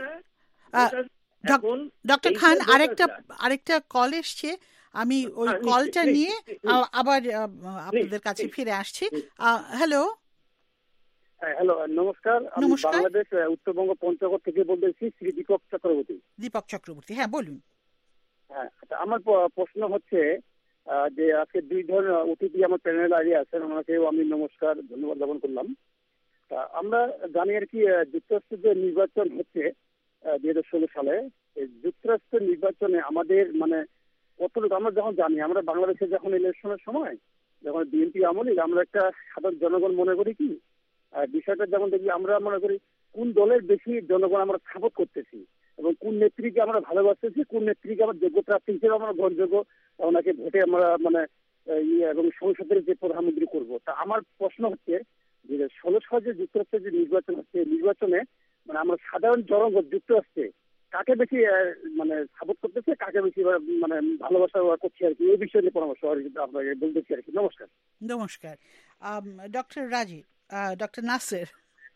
ডক্টর খান, আরেকটা আরেকটা কল এসছে, আমি ওই কলটা নিয়ে আবার আপনাদের কাছে ফিরে আসছি। হ্যালো হ্যালো নমস্কার, আমি বাংলাদেশ উত্তরবঙ্গ পঞ্চগড় থেকে বলতেছি, শ্রী দীপক চক্রবর্তী। দীপক চক্রবর্তী, হ্যাঁ বলুন। হ্যাঁ, আমার প্রশ্ন হচ্ছে যে আজকে দুই ধরনের অতিথি আমার প্যানেল আগে আছেন, ওনাকেও আমি নমস্কার ধন্যবাদ জ্ঞাপন করলাম। আমরা জানি আর কি যুক্তরাষ্ট্রের যে নির্বাচন হচ্ছে দুই হাজার ষোলো সালে, যুক্তরাষ্ট্রের নির্বাচনে আমাদের মানে কতটুকু আমরা যখন জানি, আমরা বাংলাদেশে যখন ইলেকশনের সময় যখন বিএনপি আমলে আমরা একটা সাধারণ জনগণ মনে করি কি বিষয়টা যেমন দেখি, আমরা মনে করি কোন দলের বেশি জনগণ আমরা সাপোর্ট করতেছি এবং কোন নেত্রীকে আমরা ভালোবাসতেছি, কোন নেত্রীকে আমার যোগ্য প্রার্থী হিসেবে আমরা গ্রহণযোগ্য ওনাকে ভোটে আমরা মানে ইয়ে এবং সংসদের যে প্রধানমন্ত্রী করব। তা আমার প্রশ্ন হচ্ছে যে ষোলো সালে যুক্তরাষ্ট্রের যে নির্বাচন হচ্ছে, নির্বাচনে মানে আমরা সাধারণ জনগণ যুক্তরাষ্ট্রে কাকে বেশি মানে সাপোর্ট করতেছে, কাকে বেশি মানে ভালোবাসা করছে আর কি, এই বিষয়ে নিয়ে পরামর্শ আপনাকে বলতেছি আর কি। নমস্কার। নমস্কার ডক্টর রাজীব, ডক্টর নাসের।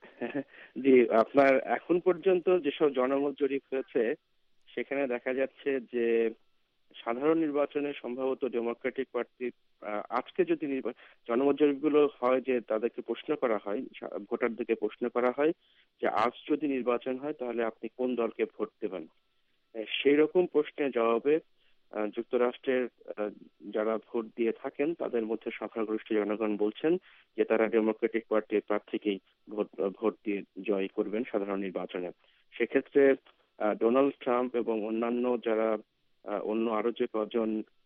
জি, আপনার এখন পর্যন্ত যেসব জনমত জরিপ হয়েছে সেখানে দেখা যাচ্ছে যে সাধারণ নির্বাচনে সম্ভবত ডেমোক্রেটিক পার্টি আজকে যদি জনমত জরিপগুলো হয় যে তাদেরকে প্রশ্ন করা হয়, ভোটারদেরকে প্রশ্ন করা হয় যে আজ যদি নির্বাচন হয় তাহলে আপনি কোন দলকে ভোট দেবেন, সেই রকম প্রশ্নের জবাবে যুক্তরাষ্ট্রের যারা ভোট দিয়ে থাকেন তাদের মধ্যে সংখ্যাগরিষ্ঠ জনগণ বলছেন যে তারা ডেমোক্রেটিক পার্টির প্রার্থীকেই ভোট ভোট দিয়ে জয় করবেন সাধারণ নির্বাচনে। সেক্ষেত্রে ডোনাল্ড ট্রাম্প এবং অন্যান্য যারা অন্য আরো যে কজন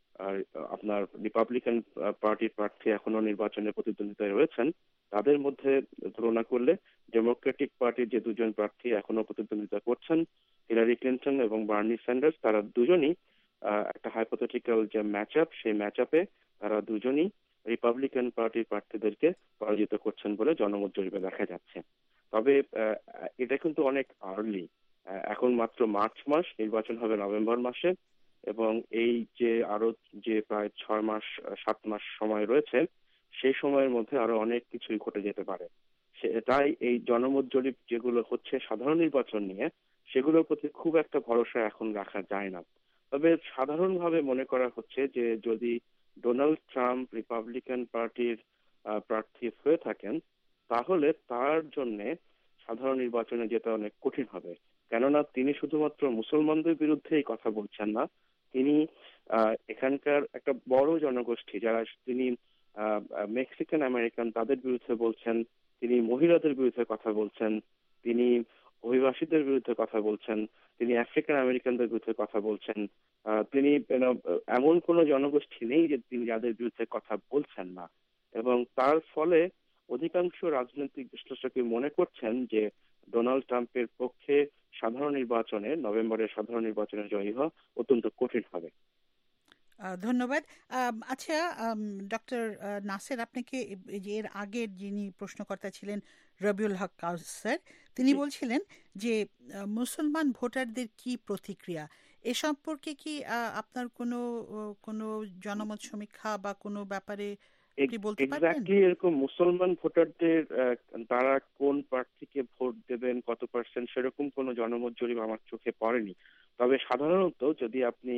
আপনার রিপাবলিকান পার্টির প্রার্থী এখনো নির্বাচনে প্রতিদ্বন্দ্বিতায় রয়েছেন তাদের মধ্যে তুলনা করলে ডেমোক্রেটিক পার্টির যে দুজন প্রার্থী এখনো প্রতিদ্বন্দ্বিতা করছেন, হিলারি ক্লিন্টন এবং বার্নি স্যান্ডার্স, তারা দুজনই একটা হাইপোথেটিক্যাল যে ম্যাচ আপ, সেই ম্যাচ আপে তারা দুজনই রিপাবলিকান পার্টির প্রার্থীদেরকে পরাজিত করছেন বলে জনমত জরিপে দেখা যাচ্ছে। তবে এটা কিন্তু অনেক আর্লি, এখন মাত্র মার্চ মাস, নির্বাচন হবে নভেম্বর মাসে এবং এই যে আরো যে প্রায় ছয় মাস সাত মাস সময় রয়েছে সেই সময়ের মধ্যে আরো অনেক কিছুই ঘটে যেতে পারে। তাই এই জনমত জরিপ যেগুলো হচ্ছে সাধারণ নির্বাচন নিয়ে সেগুলোর প্রতি খুব একটা ভরসা এখন রাখা যায় না। তবে সাধারণভাবে মনে করা হচ্ছে যে যদি ডোনাল্ড ট্রাম্প রিপাবলিকান পার্টির প্রার্থী হয়ে থাকেন তাহলে তার জন্য সাধারণ নির্বাচনে যেটা অনেক কঠিন হবে, কেননা তিনি শুধুমাত্র মুসলমানদের বিরুদ্ধেই কথা বলছেন না, তিনি এখানকার একটা বড় জনগোষ্ঠী যারা তিনি মেক্সিকান আমেরিকান তাদের বিরুদ্ধে বলছেন, তিনি মহিলাদের বিরুদ্ধে কথা বলছেন, তিনি অভিবাসীদের বিরুদ্ধে কথা বলছেন, তিনি আফ্রিকান আমেরিকানদের বিরুদ্ধে কথা বলছেন, তিনি এমন কোন জনগোষ্ঠী নেই যে তিনি যাদের বিরুদ্ধে কথা বলছেন না। এবং তার ফলে অধিকাংশ রাজনৈতিক বিশ্লেষক মনে করছেন যে ডোনাল্ড ট্রাম্পের পক্ষে সাধারণ নির্বাচনে নভেম্বরের সাধারণ নির্বাচনে জয়ী হওয়া অত্যন্ত কঠিন হবে। ধন্যবাদ। আচ্ছা ডক্টর নাসের, আপনাকে এর আগের যিনি প্রশ্নকর্তা ছিলেন রবিউল হক কাউসার, তিনি বলছিলেন যে মুসলমান ভোটারদের কি প্রতিক্রিয়া এ সম্পর্কে কি আপনার কোনো কোনো জনমত সমীক্ষা বা কোনো ব্যাপারে এক্স্যাক্টলি এরকম মুসলমান ভোটারদের তারা কোন প্রার্থীকে ভোট দেবেন কত পার্সেন্ট সেরকম কোনো জনমত জরিপ আমার চোখে পড়েনি। তবে সাধারণত যদি আপনি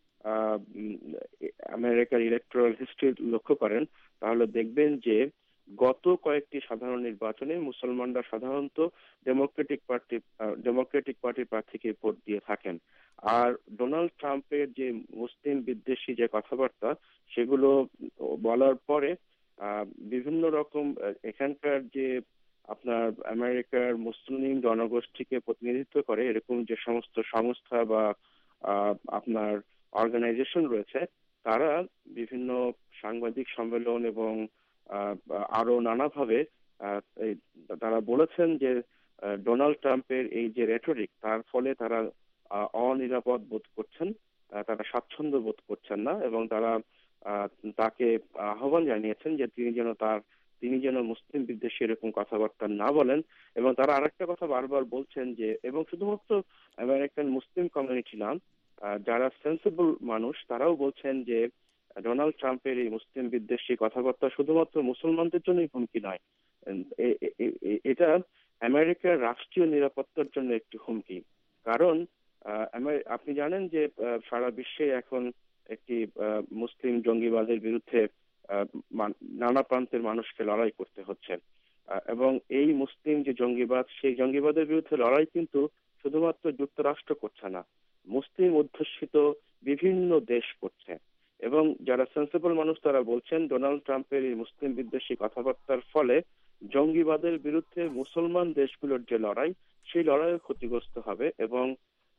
আমেরিকার ইলেকট্রাল হিস্ট্রি লক্ষ্য করেন তাহলে দেখবেন যে গত কয়েকটি সাধারণ নির্বাচনে মুসলমানরা সাধারণত ডেমোক্রেটিক পার্টি ডেমোক্রেটিক পার্টির প্রার্থীকে ভোট দিয়ে থাকেন। আর ডোনাল্ড ট্রাম্পের যে মুসলিম বিদ্বেষী যে কথাবার্তা সেগুলো বলার পরে বিভিন্ন রকম এখানকার যে আপনার আমেরিকার মুসলিম জনগোষ্ঠীকে প্রতিনিধিত্ব করে এরকম যে সমস্ত সংস্থা বা আপনার অর্গানাইজেশন রয়েছে তারা বিভিন্ন সাংবাদিক সম্মেলন এবং আরো নানাভাবে তারা বলেছেন যে ডোনাল্ড ট্রাম্পের এই যে রেটরিক তার ফলে তারা অনিরাপদ বোধ করছেন, তারা স্বাচ্ছন্দ্য বোধ করছেন না এবং তারা তাকে আহ্বান জানিয়েছেন যে তিনি যেন তার তিনি যেন মুসলিম বিদ্বেষী এরকম কথাবার্তা না বলেন। এবং তারা আরেকটা কথা বারবার বলছেন যে এবং শুধুমাত্র আমেরিকান মুসলিম কমিউনিটি না, যারা সেন্সিবল মানুষ তারাও বলছেন যে ডোনাল্ড ট্রাম্পের এই মুসলিম বিদ্বেষী কথাবার্তা শুধুমাত্র মুসলমানদের জন্যই হুমকি নয়, এটা আমেরিকার রাষ্ট্রীয় নিরাপত্তার জন্য একটি হুমকি। কারণ আপনি জানেন যে সারা বিশ্বে এখন একটি মুসলিম জঙ্গিবাদের বিরুদ্ধে নানা প্রান্তের মানুষকে লড়াই করতে হচ্ছে এবং এই মুসলিম যে জঙ্গিবাদ সেই জঙ্গিবাদের বিরুদ্ধে লড়াই কিন্তু শুধুমাত্র যুক্তরাষ্ট্র করছে না, মুসলিম অধ্যুষিত বিভিন্ন দেশ করছে। এবং যারা সেন্সিবল মানুষ তারা বলছেন ডোনাল্ড ট্রাম্পের এই মুসলিম বিদ্বেষী কথাবার্তার ফলে জঙ্গিবাদের বিরুদ্ধে মুসলমান দেশগুলোর যে লড়াই সেই লড়াইও ক্ষতিগ্রস্ত হবে এবং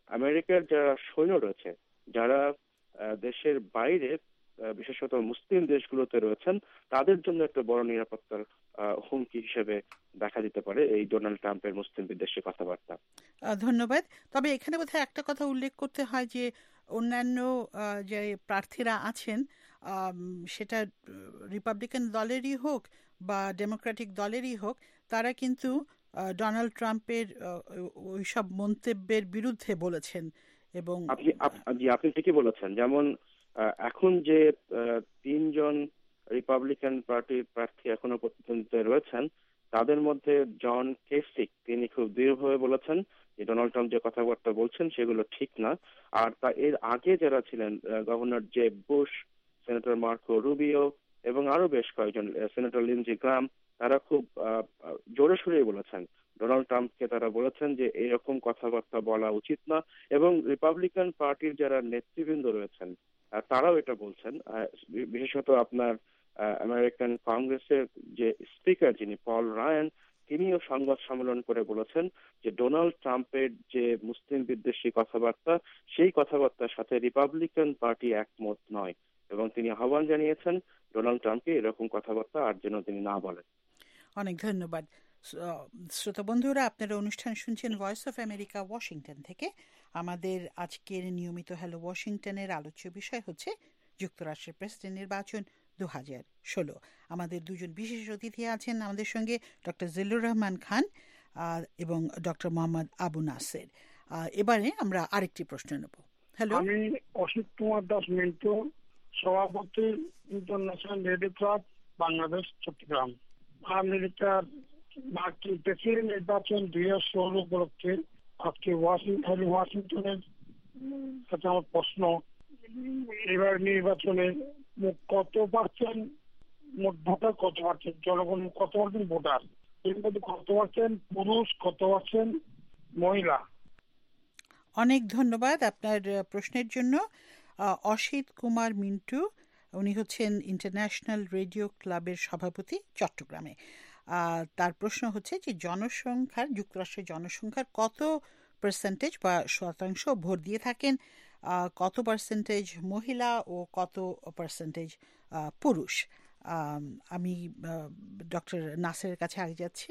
আমেরিকার যারা সৈন্য রয়েছে, যারা দেশের বাইরে বিশেষত মুসলিম দেশগুলোতে রয়েছেন, তাদের জন্য একটা বড় নিরাপত্তার হুমকি হিসেবে দেখা দিতে পারে এই ডোনাল্ড ট্রাম্পের মুসলিম বিদ্বেষী কথাবার্তা। ধন্যবাদ। তবে এখানে বোধহয় একটা কথা উল্লেখ করতে হয় যে অন্যান্য যে প্রার্থীরা আছেন, সেটা রিপাবলিকান দলেরই হোক বা ডেমোক্রেটিক দলেরই হোক, তারা কিন্তু ডোনাল্ড ট্রাম্পের ওইসব মন্তব্যের বিরুদ্ধে বলেছেন। এবং আপনি আপনি ঠিকই বলেছেন। যেমন এখন যে তিনজন রিপাবলিকান পার্টির প্রার্থী এখনো প্রতিদ্বন্দ্বিতায় রয়েছেন, তাদের মধ্যে জন কেসিক, তিনি খুব দৃঢ়ভাবে বলেছেন যে ডোনাল্ড ট্রাম্প যে কথাবার্তা বলছেন সেগুলো ঠিক না। আর তা এর আগে যারা ছিলেন, governor Jeb Bush, senator Marco Rubio এবং আরো বেশ কয়েকজন, সেনেটর লিন্ডসে গ্রাহাম, তারা খুব জোরে সোরে বলেছেন ডোনাল্ড ট্রাম্পকে। তারা বলেছেন যে এরকম কথাবার্তা বলা উচিত না। এবং রিপাবলিকান পার্টির যারা নেতৃবৃন্দ রয়েছেন তারাও এটা বলছেন। বিশেষত আপনার আমেরিকান কংগ্রেসের যে স্পিকার, যিনি পল রায়ান, তিনিও সংবাদ সম্মেলন করে বলেছেন যে ডোনাল্ড ট্রাম্পের যে মুসলিম বিদ্বেষী কথাবার্তা, সেই কথাবার্তার সাথে রিপাবলিকান পার্টি একমত নয়। এবং তিনি আহ্বান জানিয়েছেন ডোনাল্ড ট্রাম্পকে এরকম কথাবার্তা আর যেন তিনি না বলেন। অনেক ধন্যবাদ। শ্রোতা বন্ধুরা, আপনারা অনুষ্ঠান শুনছেন ভয়েস অফ আমেরিকা ওয়াশিংটন থেকে। আমাদের আজকের নিয়মিত হ্যালো ওয়াশিংটনের আলোচ্য বিষয় হচ্ছে যুক্তরাষ্ট্রের প্রেসিডেন্ট নির্বাচন দু হাজার ষোলো। আমাদের দুজন বিশেষ অতিথি আছেন আমাদের সঙ্গে, ডক্টর জিল্লুর রহমান খান এবং ডক্টর মোহাম্মদ আবু নাসের। এবারে আমরা আরেকটি প্রশ্ন নেব। হ্যালো, আমি অসিত কুমার দাস মিন্টু, সভাপতি international radio club Bangladesh Chittagong. আমেরিকার মার্কিন প্রেসিডেন্ট নির্বাচন দুই হাজার ষোলো উপলক্ষে আজকে ওয়াশিংটন ওয়াশিংটনের কাছে আমার প্রশ্ন, এবার নির্বাচনে কত পার্সেন্ট মোট ভোটার, কত পার্সেন্ট জনগণ, কত পার্সেন্ট ভোটার, এর মধ্যে কত পার্সেন্ট পুরুষ, কত পার্সেন্ট মহিলা? অনেক ধন্যবাদ আপনার প্রশ্নের জন্য। অসিত কুমার মিন্টু, উনি হচ্ছেন ইন্টারন্যাশনাল রেডিও ক্লাবের সভাপতি চট্টগ্রামে। তার প্রশ্ন হচ্ছে যে জনসংখ্যার, যুক্তরাষ্ট্রের জনসংখ্যার কত পার্সেন্টেজ বা শতাংশ ভোট দিয়ে থাকেন, কত পার্সেন্টেজ মহিলা ও কত পার্সেন্টেজ পুরুষ? আমি ডক্টর নাসেরের কাছে আগে যাচ্ছি।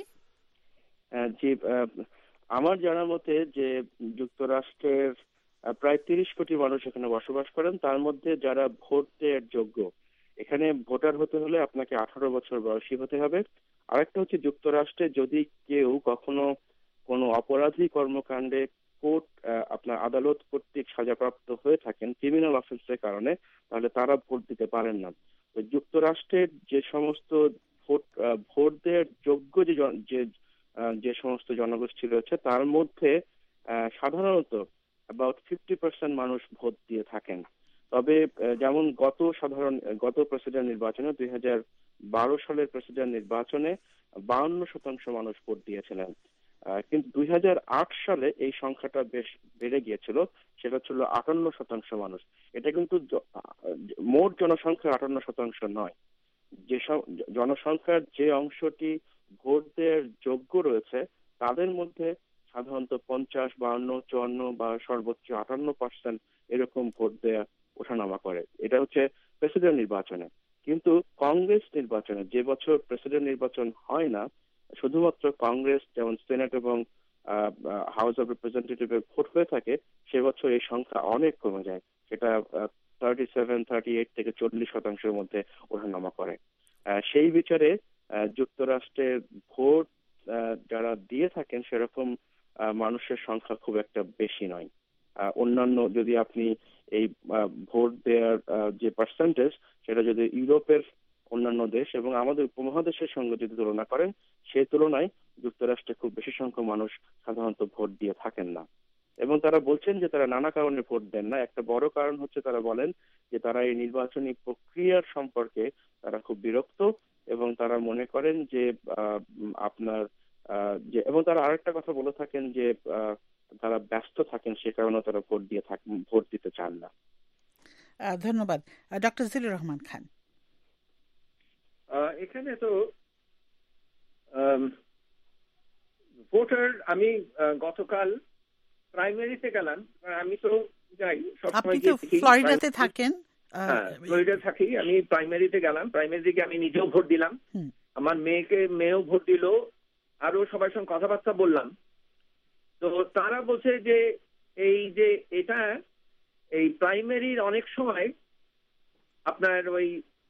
জি, আমার জানার মতে যে যুক্তরাষ্ট্রের প্রায় তিরিশ কোটি মানুষ এখানে বসবাস করেন। তার মধ্যে যারা ভোট দেওয়ার যোগ্য, এখানে ভোটার হতে হলে আপনাকে আঠারো বছর বয়সী হতে হবে। আরেকটা হচ্ছে যুক্তরাষ্ট্রে যদি কেউ কখনো কোনো অপরাধী কর্মকাণ্ডে কোর্ট, আপনার আদালত কর্তৃক সাজাপ্রাপ্ত হয়ে থাকেন ক্রিমিনাল অফেন্সের কারণে, তাহলে তারা ভোট দিতে পারেন না। তো যুক্তরাষ্ট্রের যে সমস্ত ভোট ভোট দেওয়ার যোগ্য যে যে সমস্ত জনগোষ্ঠী রয়েছে, তার মধ্যে সাধারণত অ্যাবাউট ফিফটি পার্সেন্ট মানুষ ভোট দিয়ে থাকেন। তবে যেমন গত সাধারণ গত প্রেসিডেন্ট নির্বাচনে, দুই হাজার বারো সালের প্রেসিডেন্ট নির্বাচনে বাউন্ন শতাংশ মানুষ ভোট দিয়েছিলেন। কিন্তু দুই হাজার আট সালে এই সংখ্যাটা বেশ বেড়ে গিয়েছিল, সেটা ছিল আটান্ন শতাংশ মানুষ। এটা কিন্তু মোট জনসংখ্যার আটান্ন শতাংশ নয়। যেসব জনসংখ্যার যে অংশটি ভোট দেওয়ার যোগ্য রয়েছে, তাদের মধ্যে সাধারণত পঞ্চাশ, বাউন্ন, চুয়ান্ন বা সর্বোচ্চ আটান্ন পার্সেন্ট এরকম ভোট দেওয়া ওঠানামা করে। এটা হচ্ছে প্রেসিডেন্ট নির্বাচনে। কিন্তু কংগ্রেস নির্বাচনে, যে বছর প্রেসিডেন্ট নির্বাচন হয় না, শুধুমাত্র কংগ্রেস, যেমন সেনেট এবং হাউস অব রিপ্রেজেন্টেটিভের ভোট হয়ে থাকে, সে বছর এই সংখ্যা অনেক কমে যায়। সেটা থার্টি সেভেন থার্টি এইট থেকে চল্লিশ শতাংশের মধ্যে ওঠানামা করে। সেই বিচারে যুক্তরাষ্ট্রের ভোট যারা দিয়ে থাকেন সেরকম মানুষের সংখ্যা খুব একটা বেশি নয়। অন্যান্য যদি আপনি এই ভোট দেওয়ার যে পার্সেন্টেজ, সেটা যদি ইউরোপের অন্যান্য দেশ এবং আমাদের উপমহাদেশের সঙ্গে যদি তুলনা করেন, সেই তুলনায় যুক্তরাষ্ট্রে খুব বেশি সংখ্যক মানুষ সাধারণত ভোট দিয়ে থাকেন না। এবং তারা বলছেন যে তারা নানা কারণে ভোট দেন না। একটা বড় কারণ হচ্ছে তারা বলেন যে তারা এই নির্বাচনী প্রক্রিয়ার সম্পর্কে তারা খুব বিরক্ত এবং তারা মনে করেন যে আপনার যে এবং তারা আরেকটা কথা বলে থাকেন যে তারা ব্যস্ত থাকেন, সে কারণে তারা ভোট দিয়ে থাকেন, ভোট দিতে চান না। ধন্যবাদ। ডক্টর জিল্লুর রহমান খান, এখানে তো ভোটার, আমি গতকাল প্রাইমারিতে গেলাম। আমি তো যাই আপনি তো ফ্লোরিডাতে থাকেন। হ্যাঁ, ফ্লোরিডা থাকি। আমি প্রাইমারিতে গেলাম, প্রাইমারি দিকে আমি নিজেও ভোট দিলাম, আমার মেয়েকে মেয়েও ভোট দিল, আরো সবার সঙ্গে কথাবার্তা বললাম। তো তারা বলছে যে এই যে এটা এই প্রাইমারির অনেক সময় আপনার ওই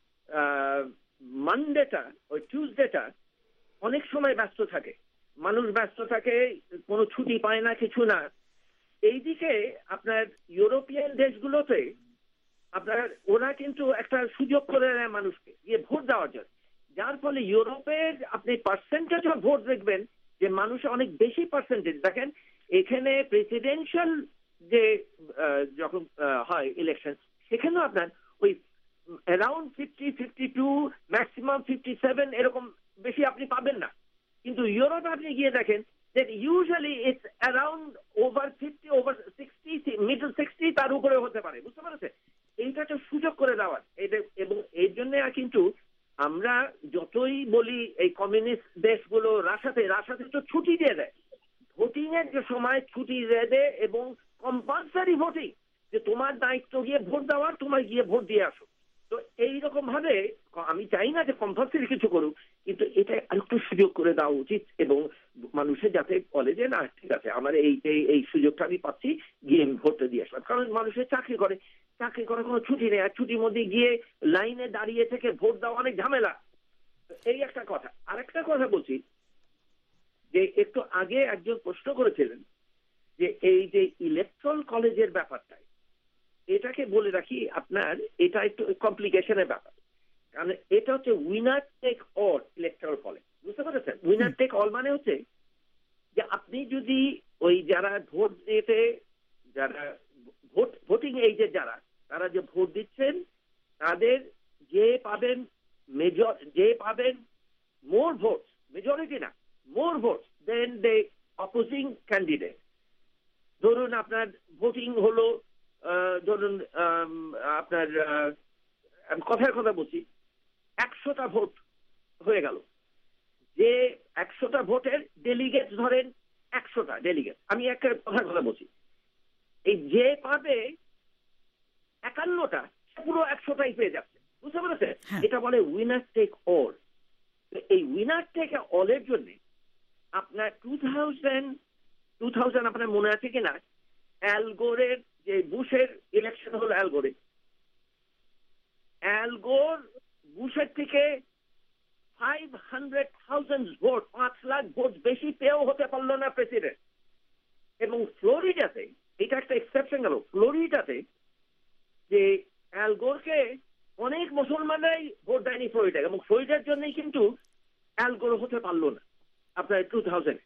মানডেটা ওই টিউসডেটা অনেক সময় ব্যস্ত থাকে, মানুষ ব্যস্ত থাকে, কোনো ছুটি পায় না, কিছু না। এইদিকে আপনার ইউরোপিয়ান দেশগুলোতে আপনার ওরা কিন্তু একটা সুযোগ করে দেয় মানুষকে গিয়ে ভোট দেওয়ার জন্য, যার ফলে ইউরোপের আপনি পার্সেন্টেজ অফ ভোট দেখবেন যে মানুষ অনেক বেশি পার্সেন্টেজ। দেখেন এখানে প্রেসিডেন্সিয়াল যে যখন হয় ইলেকশন, সেখানেও আপনার ওই around fifty fifty to maximum fifty seven এরকম বেশি আপনি পাবেন না। কিন্তু ইউরোপে আপনি গিয়ে দেখেন that usually it's around over fifty, over sixty, middle sixty তার উপরে হতে পারে, বুঝতে পারছেন? এইটা একটা সুযোগ করে দেওয়ার এটা। এবং এর জন্য কিন্তু আমরা যতই বলি এই কমিউনিস্ট দেশগুলো রাশাতে রাশাতে তো ছুটি দিয়ে দেয়, ভোটিং এর যে সময় ছুটি দিয়ে দেয় এবং কম্পালসারি ভোটিং, যে তোমার দায়িত্ব গিয়ে ভোট দেওয়ার, তোমার গিয়ে ভোট দিয়ে আসো। তো এইরকম ভাবে আমি চাই না যে কম্পালসারি কিছু করুক, কিন্তু এটা আরেকটু সুযোগ করে দেওয়া উচিত এবং মানুষের যাতে বলে যে না ঠিক আছে আমার এই এই সুযোগটা আমি পাচ্ছি, গিয়ে আমি ভোটটা দিয়ে আসলাম। কারণ মানুষের চাকরি করে, চাকরি করার কোনো ছুটি নেই, আর ছুটির মধ্যে গিয়ে লাইনে দাঁড়িয়ে থেকে ভোট দেওয়া অনেক ঝামেলা। এই একটা কথা। আরেকটা কথা বলছি যে একটু আগে একজন প্রশ্ন করেছিলেন যে এই যে ইলেকট্রাল কলেজের ব্যাপারটা, এটাকে বলে রাখি আপনার এটা একটু কমপ্লিকেশনের ব্যাপার। কারণ এটা হচ্ছে winner take all electoral college, বুঝতে পারছেন? উইনার টেক অল মানে হচ্ছে যে আপনি যদি ওই যারা ভোট দিতে যারা ভোট ভোটিং এইজে যারা তারা যে ভোট দিচ্ছেন তাদের যে পাবেন মেজর যে পাবেন মোর ভোট, মেজরিটি না more vote then the opposing candidate. ধরুন আপনার ভোটিং হলো ধরুন আপনার কথার কথা বলছি একশোটা ভোট হয়ে গেল, যে একশোটা ভোটের ডেলিগেট ধরেন একশোটা ডেলিগেট, আমি একটা কথার কথা বলছি, এই যে পাবে একান্নটা পুরো একশোটাই পেয়ে যাচ্ছে, বুঝতে পেরেছে? এটা বলে উইনার টেক অল। এই উইনার টেক অলের জন্য আপনার টু থাউজেন্ড টু থাউজেন্ড আপনার মনে আছে কিনা, অ্যালগোরের যে বুশের ইলেকশন হলো অ্যালগোরে, অ্যালগোর বুশের থেকে ফাইভ হান্ড্রেড থাউজেন্ড ভোট, পাঁচ লাখ ভোট বেশি পেয়েও হতে পারলো না প্রেসিডেন্ট। এবং ফ্লোরিডাতে এটা একটা এক্সেপশন গেল, ফ্লোরিডাতে যে অ্যালগোরকে অনেক মুসলমানরাই ভোট দেয়নি ফ্লোরিডা, এবং ফ্লোরিডার জন্যই কিন্তু অ্যালগোর হতে পারলো না আপনার টু থাউজেন্ড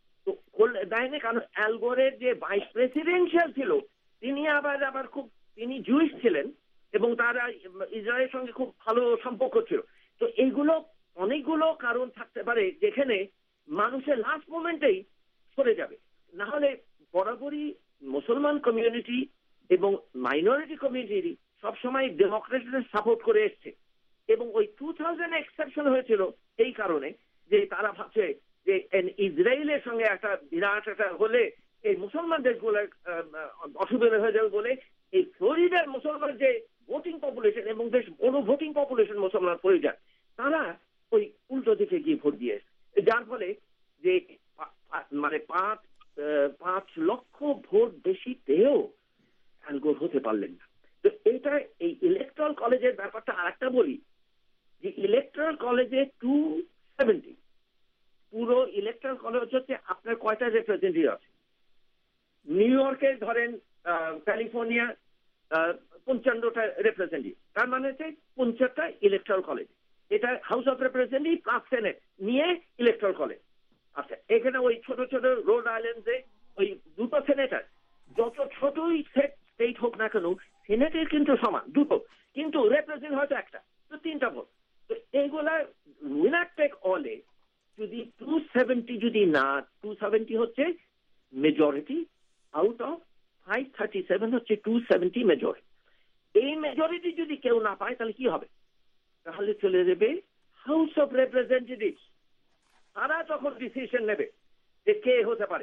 দেয়নি। কারণ অ্যালগোরের যে ভাইস প্রেসিডেন্সিয়াল ছিল তিনি আবার আবার খুব তিনি জুইশ ছিলেন এবং তারা ইসরায়েলের সঙ্গে খুব ভালো সম্পর্ক ছিল। তো এইগুলো অনেকগুলো কারণ থাকতে পারে যেখানে মানুষের লাস্ট মোমেন্টেই সরে যাবে। না হলে বরাবরই মুসলমান কমিউনিটি এবং মাইনরিটি কমিউনিটি সবসময় ডেমোক্রেসিদের সাপোর্ট করে এসছে, এবং ওই টু থাউজেন্ড এক্সেপশন হয়েছিল এই কারণে যে তারা ভাবছে যে ইসরায়েলের সঙ্গে একটা বিরাট একটা হলে এই মুসলমান দেশগুলো অসুবিধা হয়ে যাবে বলে এই ফ্লোরিডার মুসলমান যে ভোটিং পপুলেশন এবং বেশ বড় ভোটিং পপুলেশন মুসলমান ফ্লোরিডার, তারা ওই উল্টো দিকে গিয়ে ভোট দিয়ে এসছে, যার ফলে যে মানে পাঁচ পাঁচ লক্ষ ভোট বেশি পেয়েও অ্যালগোর হতে পারলেন না। তো এইটা এই ইলেকট্রাল কলেজের ব্যাপারটা আরেকটা বলি যে ইলেকট্রাল কলেজে টু সেভেন্টি পুরো ইলেকট্রাল কলেজ হচ্ছে আপনার কয়টা রিপ্রেজেন্টেটিভ আছে? নিউ ইয়র্কের ধরেন ক্যালিফোর্নিয়া পঞ্চান্নটা রিপ্রেজেন্টেটিভ, তার মানে হচ্ছে পঞ্চাশটা ইলেকট্রাল কলেজ। এটা house of representative plus senate নিয়ে ইলেকট্রাল কলেজ। আচ্ছা, এখানে ওই ছোট ছোট রোড আইল্যান্ডে ওই দুটো সেনেটার, যত ছোটই স্টেট হোক না কেন সেনেটের কিন্তু সমান দুটো, কিন্তু রিপ্রেজেন্ট হয়তো একটা, তো তিনটা ভোট। তো এইগুলা উইনার টেক অলে যদি টু সেভেন্টি যদি না, টু সেভেন্টি হচ্ছে majority out of five thirty seven হচ্ছে টু সেভেন্টি মেজরিটি। এই মেজরিটি যদি কেউ না পায় তাহলে কি হবে? তাহলে চলে যাবে হাউস অফ রিপ্রেজেন্টেটিভ, তারা তখন ডিসিশন নেবে যে কে হতে পারে।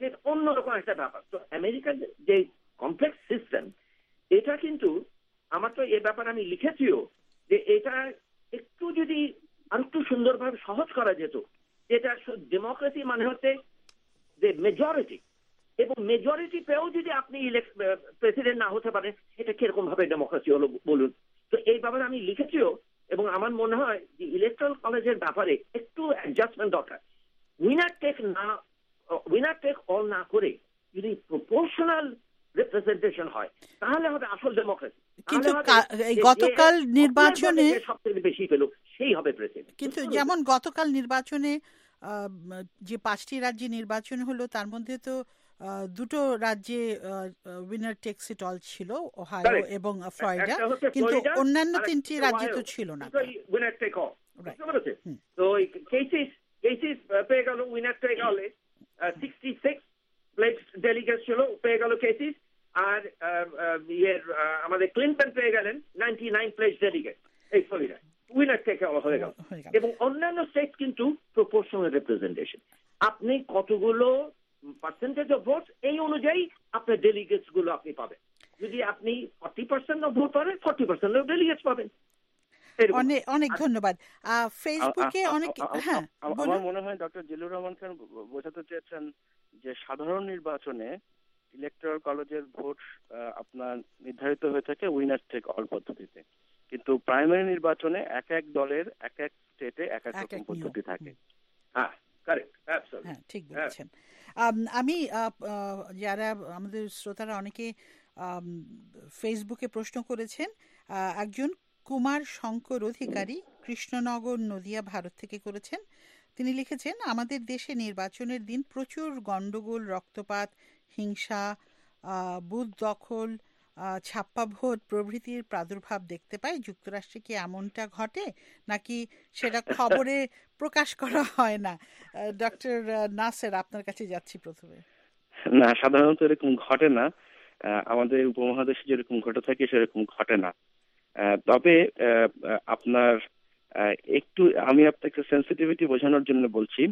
সেটা অন্যরকম একটা ব্যাপার। তো আমেরিকার যে কমপ্লেক্স সিস্টেম, এটা কিন্তু আমার তো এ ব্যাপারে আমি লিখেছিও যে এটা একটু যদি আর একটু সুন্দরভাবে সহজ করা যেত। এটা ডেমোক্রেসি মানে হচ্ছে যে মেজরিটি, এবং মেজরিটি পেয়েও যদি আপনি প্রেসিডেন্ট না হতে পারেন, এটা কিরকম ভাবে ডেমোক্রেসি হলো বলুন। তো এই ব্যাপারে আমি লিখেছিও, এবং আমার মনে হয় যে ইলেকট্রাল কলেজের ব্যাপারে একটু অ্যাডজাস্টমেন্ট দরকার। উইনার টেক না উইনার টেক অল না করে যদি প্রপোর্শনাল রিপ্রেজেন্টেশন হয়, তাহলে হবে আসল ডেমোক্রেসি। কিন্তু গতকাল নির্বাচনে সবচেয়ে বেশি পেল সেই হবে প্রেসিডেন্ট। কিন্তু যেমন গতকাল নির্বাচনে যে পাঁচটি রাজ্যে নির্বাচন হলো, তার মধ্যে তো দুটো রাজ্যে উইনার টেকস ইট অল ছিল, ওহাইও এবং ফ্লোরিডা, কিন্তু অন্যান্য তিনটি রাজ্যে তো ছিল না উইনার টেক অল। তো কেসিস কেসিস পেয়ে গেল উইনার টেক অলে, সিক্সটি সিক্স প্লেস ডেলিগেট ছিল পেয়ে গেল কেসিস, আর ইয়ের আমাদের ক্লিন্টন পেয়ে গেলেন নাইনটি নাইন প্লেস ডেলিগেট এই ফ্লোরিডা, উইনার টেক অল হয়ে গেল। এবং অন্যান্য স্টেট কিন্তু প্রপোর্শনাল রিপ্রেজেন্টেশন, আপনি কতগুলো পার্সেন্টেজ অফ ভোট এই অনুযায়ী আপনার ডেলিগেটস গুলো আপনি পাবেন। যদি আপনি ফর্টি পার্সেন্ট অফ ভোট পাবেন, ফর্টি পার্সেন্ট অফ ডেলিগেটস পাবেন। অনেক অনেক ধন্যবাদ। ফেসবুকে অনেক, হ্যাঁ আমার মনে হয় ডক্টর জিল্লুর রহমান খান বোঝাতে চেয়েছেন যে সাধারণ নির্বাচনে ইলেকট্রাল কলেজের ভোট আপনার নির্ধারিত হয়ে থাকে উইনার টেক অল পদ্ধতিতে, কিন্তু প্রাইমারি নির্বাচনে এক এক দলের এক এক স্টেটে এক এক রকম পদ্ধতি থাকে। হ্যাঁ হ্যাঁ ঠিক বলেছেন। আমি যারা আমাদের শ্রোতারা অনেকে ফেসবুকে প্রশ্ন করেছেন, একজন কুমার শঙ্কর অধিকারী কৃষ্ণনগর নদিয়া ভারত থেকে করেছেন। তিনি লিখেছেন, আমাদের দেশে নির্বাচনের দিন প্রচুর গন্ডগোল, রক্তপাত, হিংসা, বুথ দখল, ছাপ্পা ভোট প্রভৃতির প্রাদুর্ভাব দেখতে পাই। যুক্তরাষ্ট্রে কি এমনটা ঘটে, নাকি সেটা খবরে প্রকাশ করা হয় না? ডক্টর নাসের, আপনার কাছে যাচ্ছি প্রথমে। না, সাধারণত এরকম ঘটে না। আমাদের উপমহাদেশে যেরকম ঘটে থাকে সেরকম ঘটে না। তবে আপনার একটু আমি আপনাকে সেন্সিটিভিটি বোঝানোর জন্য বলছি,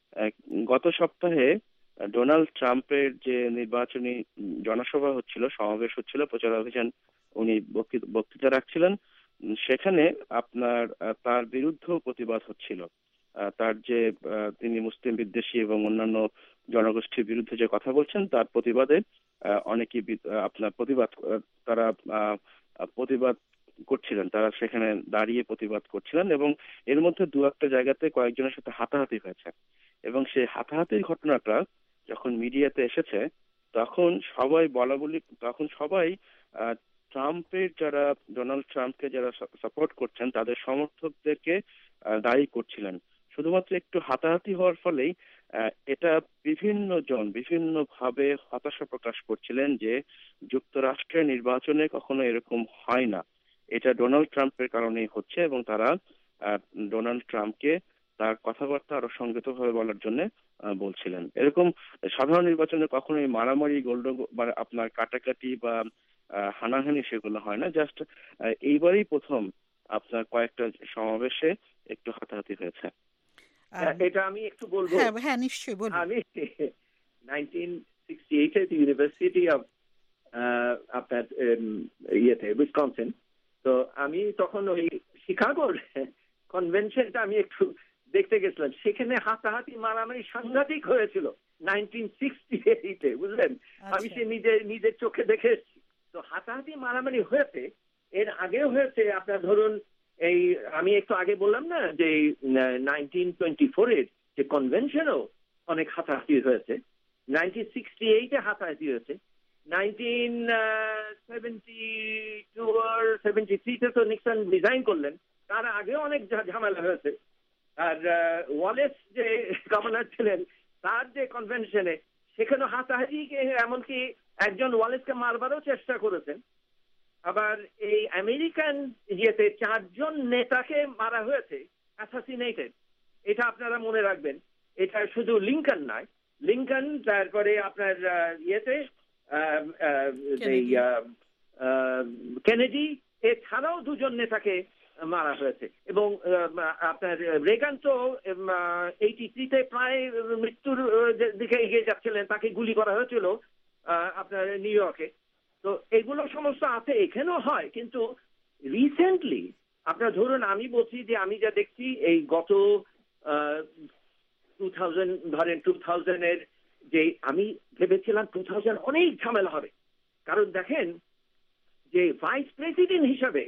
গত সপ্তাহে ডোনাল্ড ট্রাম্পের যে নির্বাচনী জনসভা হচ্ছিল, সমাবেশ হচ্ছিল, প্রচার অভিযান, উনি বক্তৃতা রাখছিলেন, সেখানে আপনার তার বিরুদ্ধেও প্রতিবাদ হচ্ছিল। তার যে তিনি মুসলিম বিদ্বেষী এবং অন্যান্য জনগোষ্ঠীর বিরুদ্ধে যে কথা বলছেন, তার প্রতিবাদে অনেকেই আপনার প্রতিবাদ তারা প্রতিবাদ করছিলেন, তারা সেখানে দাঁড়িয়ে প্রতিবাদ করছিলেন, এবং এর মধ্যে দু একটা জায়গাতে কয়েকজনের সাথে হাতাহাতি হয়েছে। এবং সেই হাতাহাতির ঘটনাটা যখন মিডিয়াতে এসেছে, তখন সবাই বলা বলি তখন সবাই ট্রাম্পের যারা ডোনাল্ড ট্রাম্পকে যারা সাপোর্ট করছেন তাদের সমর্থকদেরকে দায়ী করছিলেন। শুধুমাত্র একটু হাতাহাতি হওয়ার ফলেই এটা বিভিন্ন জন বিভিন্ন ভাবে হতাশা প্রকাশ করছিলেন যে যুক্তরাষ্ট্রের নির্বাচনে কখনো এরকম হয় না, এটা ডোনাল্ড ট্রাম্পের কারণেই হচ্ছে, এবং তারা ডোনাল্ড ট্রাম্পকে তার কথাবার্তা আরো সংযতভাবে বলার জন্য বলছিলেন। এরকম সাধারণ নির্বাচনে কখনোই মারামারি, গোল্ড মানে আপনার কাটাকাটি বা হানাহানি সেগুলো হয় না। জাস্ট এইবারই প্রথম আপনার কয়েকটা সমাবেশে একটু হাতাহাতি হয়েছে। এটা আমি একটু বলবো। হ্যাঁ নিশ্চয়ই বলুন। আমি নাইনটিন সিক্সটি এইট এ ইউনিভার্সিটি অফ আপনার ইয়েতে উইসকনসিন, তো আমি তখন ওই শিকাগোর কনভেনশনটা আমি একটু দেখতে গেছিলাম। সেখানে হাতাহাতি মারামারি সাংঘাতিক হয়েছিল নাইনটিন সিক্সটি এইটে, বুঝলেন? আমি সে নিজে নিজের চোখে দেখে এসেছি। তো হাতাহাতি মারামারি হয়েছে, এর আগেও হয়েছে। আপনার ধরুন এই আমি একটু আগে বললাম না যে নাইনটিন টোয়েন্টি ফোর এর যে কনভেনশনও অনেক হাতাহাতি হয়েছে, নাইনটিন সিক্সটি এইটে হাতাহাতি হয়েছে, নাইনটিন সেভেন্টি টু আর সেভেন্টি থ্রিতে তো নিক্সন রিজাইন করলেন, তার আগেও অনেক ঝামেলা হয়েছে। আর ওয়ালেস যে গভর্নর ছিলেন, তার যে কনভেনশনে সেখানে হাতাহাতি, এমনকি একজন ওয়ালেসকে মারবারও চেষ্টা করেছেন। আবার এই আমেরিকান ইয়েতে চারজন নেতাকে মারা হয়েছে, অ্যাসাসিনেটেড। এটা আপনারা মনে রাখবেন। এটা শুধু লিঙ্কন নয়, লিঙ্কন, তারপরে আপনার ইয়েতে কেনেডি, এছাড়াও দুজন নেতাকে মারা হয়েছে। এবং আপনার রেগান তো এইটি থ্রিতে প্রায় মৃত্যুর যে দিকে এগিয়ে যাচ্ছিলেন, তাকে গুলি করা হয়েছিল আপনার নিউ ইয়র্কে। তো এগুলো সমস্ত আছে, এখানেও হয়। কিন্তু রিসেন্টলি আপনার ধরুন, আমি বলছি যে আমি যা দেখছি এই গত টু থাউজেন্ড ধরেন টু থাউজেন্ডের যে আমি ভেবেছিলাম টু থাউজেন্ড অনেক ঝামেলা হবে, কারণ দেখেন যে ভাইস প্রেসিডেন্ট হিসাবে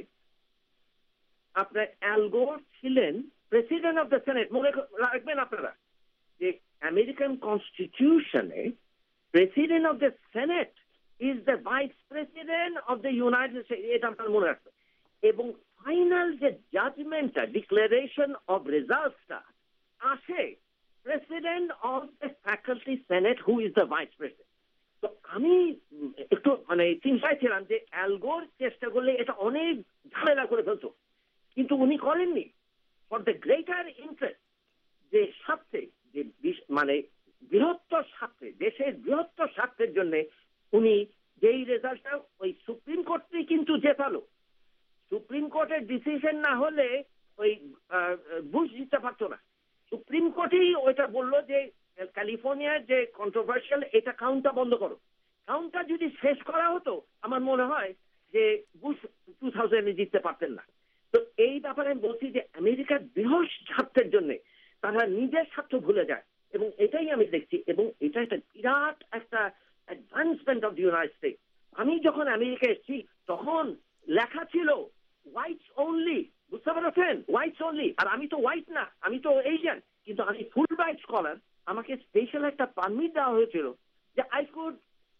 আপনার অ্যাল গোর ছিলেন প্রেসিডেন্ট অফ দ্য সেনেট। মনে রাখবেন আপনারা যে আমেরিকান কনস্টিটিউশনে president of the senate is the vice president of the United States, এটা আপনারা মনে রাখবেন। এবং ফাইনাল যে জাজমেন্টটা, ডিক্লারেশন অফ রেজাল্টসটা আসে president of the faculty senate who is the vice president. তো আমি একটু মানে চিন্তায় ছিলাম যে অ্যাল গোর চেষ্টা করলে এটা অনেক ঝামেলা করে ফেলতো, কিন্তু উনি করেননি। ফর দ্য গ্রেটার ইন্টারেস্ট, যে স্বার্থে, যে মানে বৃহত্তর স্বার্থে, দেশের বৃহত্তর স্বার্থের জন্য উনি যেই রেজাল্টটা ওই সুপ্রিম কোর্টই কিন্তু জেতালো। সুপ্রিম কোর্টের ডিসিশন না হলে ওই বুশ জিততে পারতো না। সুপ্রিম কোর্টই ওইটা বললো যে ক্যালিফোর্নিয়ার যে কন্ট্রোভার্সিয়াল এটা কাউন্টটা বন্ধ করো। কাউন্টটা যদি শেষ করা হতো আমার মনে হয় যে বুশ টু থাউজেন্ডে জিততে পারতেন না। তো এই ব্যাপারে আমি বলছি যে আমেরিকার বৃহৎ স্বার্থের জন্য তারা নিজের স্বার্থ ভুলে যায়, এবং এটাই আমি দেখছি। এবং এটা একটা বিরাট একটা advancement of the United States. আমি যখন আমেরিকা এসেছি তখন লেখা ছিল হোয়াইটস অনলি, বুঝতে পারছেন, হোয়াইটস অনলি। আর আমি তো হোয়াইট না, আমি তো এশিয়ান, কিন্তু আমি ফুল ব্রাইট স্কলার। আমাকে স্পেশাল একটা পারমিট দেওয়া হয়েছিল যে I could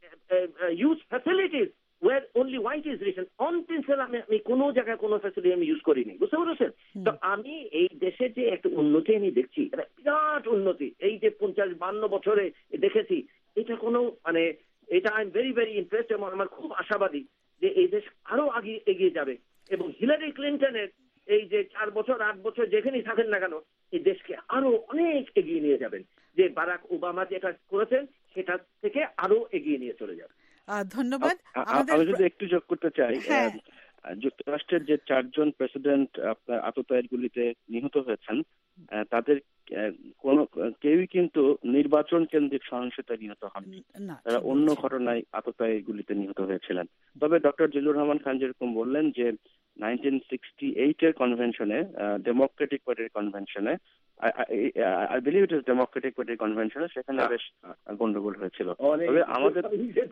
use facilities where only white is written. On principle আমি আমি কোনো জায়গায় কোনো ফ্যাসিলিটি আমি ইউজ করিনি, বুঝতে পেরেছেন। তো আমি এই দেশের যে একটা উন্নতি আমি দেখছি, এটা বিরাট উন্নতি। এই যে পঞ্চাশ বান্ন বছরে দেখেছি, এটা কোনো মানে এটা I am very very impressed, এবং আমার খুব আশাবাদী যে এই দেশ আরো আগে এগিয়ে যাবে। এবং হিলারি ক্লিন্টনের এই যে চার বছর আট বছর যেখানেই থাকেন না কেন, এই দেশকে আরো অনেক এগিয়ে নিয়ে যাবেন। যে বারাক ওবামা যেটা করেছেন সেটা থেকে আরো এগিয়ে নিয়ে চলে যাবে। ধন্যবাদ। আমি যদি একটু যোগ করতে চাই, যুক্তরাষ্ট্রের যে চারজন প্রেসিডেন্ট আপনার আততায়ীগুলিতে নিহত হয়েছেন তাদের কোন কেউই কিন্তু নির্বাচন কেন্দ্রিক সহিংসতায় নিহত হননি, তারা অন্য ঘটনায় আততায়ীগুলিতে নিহত হয়েছিলেন। তবে ডক্টর জিল্লুর রহমান খান যেরকম বললেন যে নাইনটিন সিক্সটি এইট এর কনভেনশনে, ডেমোক্রেটিক পার্টির কনভেনশনে, I believe it is democratic পার্টির কনভেনশনে, সেখানে বেশ গন্ডগোল হয়েছিল। তবে আমাদের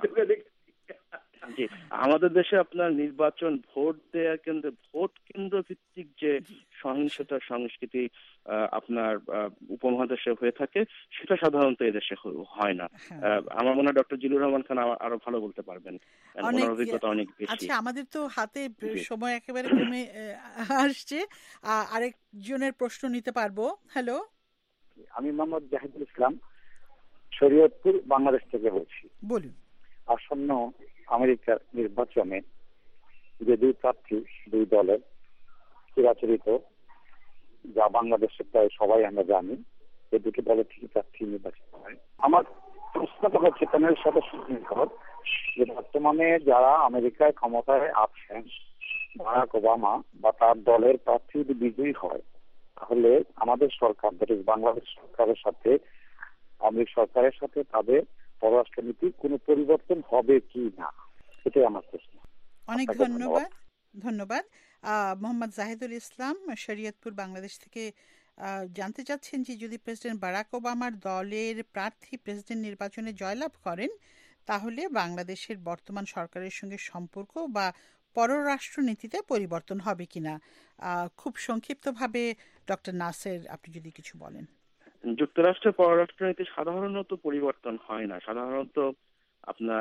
জি আমাদের দেশে আপনার নির্বাচন ভোট দেওয়ার কেন্দ্রে ভোট কেন্দ্র ভিত্তিক যে সহিংসতার সংস্কৃতি আপনার উপমহাদেশে হয়ে থাকে সেটা সাধারণত এদেশে হয় না। আমার মনে হয় ডক্টর জিল্লুর রহমান খান আরো ভালো বলতে পারবেন, ওনার অভিজ্ঞতা অনেক বেশি। আচ্ছা, আমাদের তো হাতে সময় একেবারে কমে আসছে, আরেকজনের প্রশ্ন নিতে পারবো। হ্যালো, আমি মোহাম্মদ জাহিদুল ইসলাম, শরীয়তপুর, বাংলাদেশ থেকে বলছি। বলুন। আসন্ন আমেরিকার নির্বাচনে যে দুই প্রার্থী দুই দলের চিরাচরিত, যা বাংলাদেশে প্রায় সবাই আমরা জানি, এই দুটি দলের থেকে প্রার্থী নির্বাচিত হয়। আমার প্রশ্নটা হচ্ছে প্যানেলের সদস্য যে বর্তমানে যারা আমেরিকায় ক্ষমতায় আছেন, বারাক ওবামা বা তার দলের প্রার্থী যদি বিজয়ী হয়, তাহলে আমাদের সরকার, দ্যাট ইজ বাংলাদেশ সরকারের সাথে আমেরিকা সরকারের সাথে তাদের পররাষ্ট্রনীতির কোন পরিবর্তন হবে কি না, এটাই আমার প্রশ্ন। অনেক ধন্যবাদ। ধন্যবাদ। মোহাম্মদ জাহিদুল ইসলাম, শরীয়তপুর, বাংলাদেশ থেকে জানতে চাচ্ছেন যে যদি প্রেসিডেন্ট বারাক ওবামার দলের প্রার্থী প্রেসিডেন্ট নির্বাচনে জয়লাভ করেন তাহলে বাংলাদেশের বর্তমান সরকারের সঙ্গে সম্পর্ক বা পররাষ্ট্রনীতিতে পরিবর্তন হবে কিনা। খুব সংক্ষিপ্তভাবে ডক্টর নাসের আপনি যদি কিছু বলেন। যুক্তরাষ্ট্রের পররাষ্ট্রনীতি সাধারণত পরিবর্তন হয় না। সাধারণত আপনার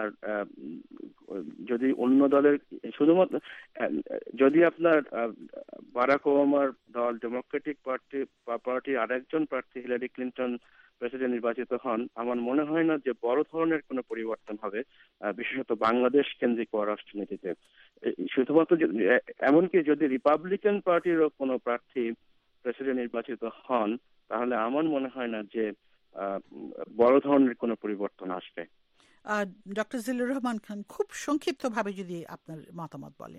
যদি অন্য দলের শুধুমাত্র যদি আপনার বারাক ওবামার দল ডেমোক্রেটিক পার্টি বা পার্টির আরেকজন প্রার্থী হিলারি ক্লিন্টন প্রেসিডেন্ট নির্বাচিত হন, আমার মনে হয় না যে বড় ধরনের কোনো পরিবর্তন হবে, বিশেষত বাংলাদেশ কেন্দ্রিক পররাষ্ট্রনীতিতে। শুধুমাত্র এমনকি যদি রিপাবলিকান পার্টিরও কোনো প্রার্থী প্রেসিডেন্ট নির্বাচিত হন, তাহলে আমার মনে হয় না যে বড় ধরনের কোনো পরিবর্তন আসবে। ডক্টর জিল্লুর রহমান খান, খুব সংক্ষিপ্তভাবে যদি আপনার মতামত বলেন।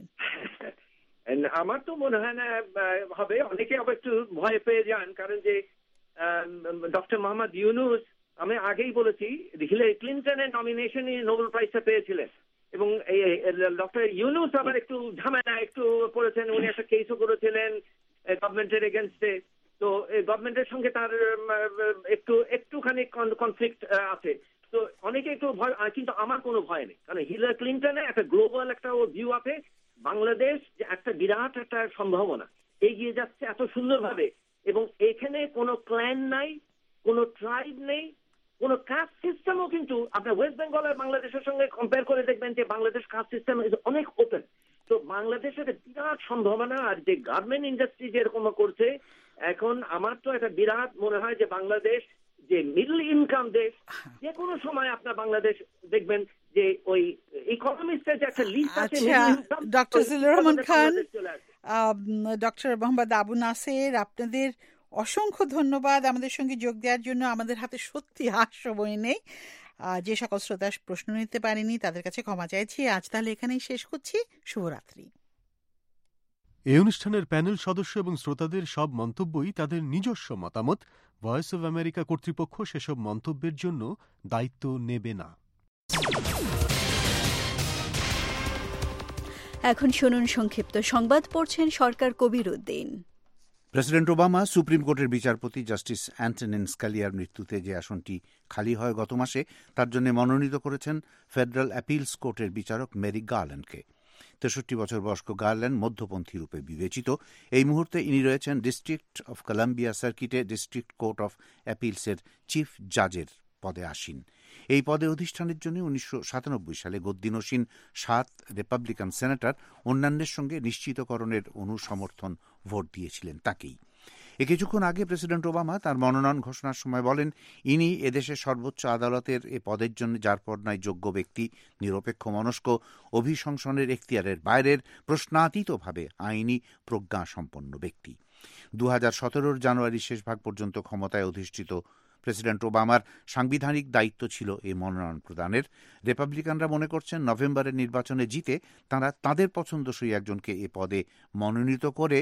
আমার তো মনে হয় না হবে। অনেকে আবার একটু ভয় পেয়ে যান, কারণ যে ডক্টর মোহাম্মদ ইউনুস আমি আগেই বলেছি হিলারি ক্লিনটনের নমিনেশনই নোবেল প্রাইজটা পেয়েছিলেন এবং ডক্টর ইউনুস আবার একটু ঝামেলা একটু করেছেন, উনি একটা কেসও করেছিলেন গভর্নমেন্টের এগেনস্টে। তো গভর্নমেন্টের সঙ্গে তার একটু একটুখানি কনফ্লিক্ট আছে, তো অনেকে একটু ভয়, কিন্তু আমার কোনো ভয় নেই, কারণ হিলারি ক্লিনটনের একটা গ্লোবাল একটা ভিউ আছে। বাংলাদেশ যে একটা বিরাট একটা সম্ভাবনা এগিয়ে যাচ্ছে এত সুন্দরভাবে, এবং এখানে কোনো ক্ল্যান নাই, কোনো ট্রাইব নেই, কোনো কাস্ট সিস্টেমও, কিন্তু আপনার ওয়েস্ট বেঙ্গল আর বাংলাদেশের সঙ্গে কম্পেয়ার করে দেখবেন যে বাংলাদেশ কাস্ট সিস্টেম অনেক ওপেন। তো বাংলাদেশের বিরাট সম্ভাবনা, আর যে গার্মেন্ট ইন্ডাস্ট্রি যেরকম করছে এখন, আমার তো একটা বিরাট মনে হয় যে বাংলাদেশ যে মিডল ইনকাম দেশ, যে কোনো সময় আপনার বাংলাদেশ দেখবেন যে ওই ইকোনমিক্সের যে একটা লিস্ট আছে। ডক্টর জিল্লুর রহমান খান, ডক্টর মোহাম্মদ আবু নাসের, আপনাদের অসংখ্য ধন্যবাদ আমাদের সঙ্গে যোগ দেওয়ার জন্য। আমাদের হাতে সত্যি হাস সময় নেই, যে সকল শ্রোতা প্রশ্ন নিতে পারেনি তাদের কাছে ক্ষমা চাইছি। আজ তাহলে এখানেই শেষ করছি। শুভরাত্রি। এই অনুষ্ঠানের প্যানেল সদস্য এবং শ্রোতাদের সব মন্তব্যই তাদের নিজস্ব মতামত। ভয়েস অব আমেরিকা কর্তৃপক্ষ সেসব মন্তব্যের জন্য দায়িত্ব নেবে না। এখন শুনুন সংক্ষিপ্ত সংবাদ, পড়ছেন Sarkar Kabir Uddin. President Obama supreme কোর্টের বিচারপতি জাস্টিস অ্যান্টনি স্ক্যালিয়ার মৃত্যুতে যে আসনটি খালি হয় গত মাসে, তার জন্য মনোনীত করেছেন ফেডারেল অ্যাপিলস কোর্টের বিচারক মেরিক গার্ল্যান্ডকে। তেষট্টি বছর বয়স্ক গার্ল্যান্ড মধ্যপন্থী রূপে বিবেচিত। এই মুহূর্তে ইনি রয়েছেন ডিস্ট্রিক্ট অফ কলাম্বিয়া সার্কিটে ডিস্ট্রিক্ট কোর্ট অফ অ্যাপিলসের চিফ জাজের পদে আসীন। এই পদে অধিষ্ঠানের জন্য উনিশশো সাতানব্বই সালে গদ্দিনসীন সাত রিপাবলিকান সেনেটর অন্যান্যের সঙ্গে নিশ্চিতকরণের অনুসমর্থন ভোট দিয়েছিলেন তাকেই। এ কিছুক্ষণ আগে প্রেসিডেন্ট ওবামা তার মনোনয়ন ঘোষণার সময় বলেন, ইনি এদেশের সর্বোচ্চ আদালতের এ পদের জন্য যার পর নাই যোগ্য ব্যক্তি, নিরপেক্ষ মনস্ক, অভিশংসনের এখতিয়ারের বাইরের প্রশ্নাতীতভাবে আইনি প্রজ্ঞা সম্পন্ন ব্যক্তি। দু হাজার সতেরোর জানুয়ারি শেষ ভাগ পর্যন্ত ক্ষমতায় অধিষ্ঠিত প্রেসিডেন্ট ওবামার সাংবিধানিক দায়িত্ব ছিল এই মনোনয়ন প্রদানের। রিপাবলিকানরা মনে করছেন নভেম্বরের নির্বাচনে জিতে তাঁরা তাঁদের পছন্দসই একজনকে এ পদে মনোনীত করে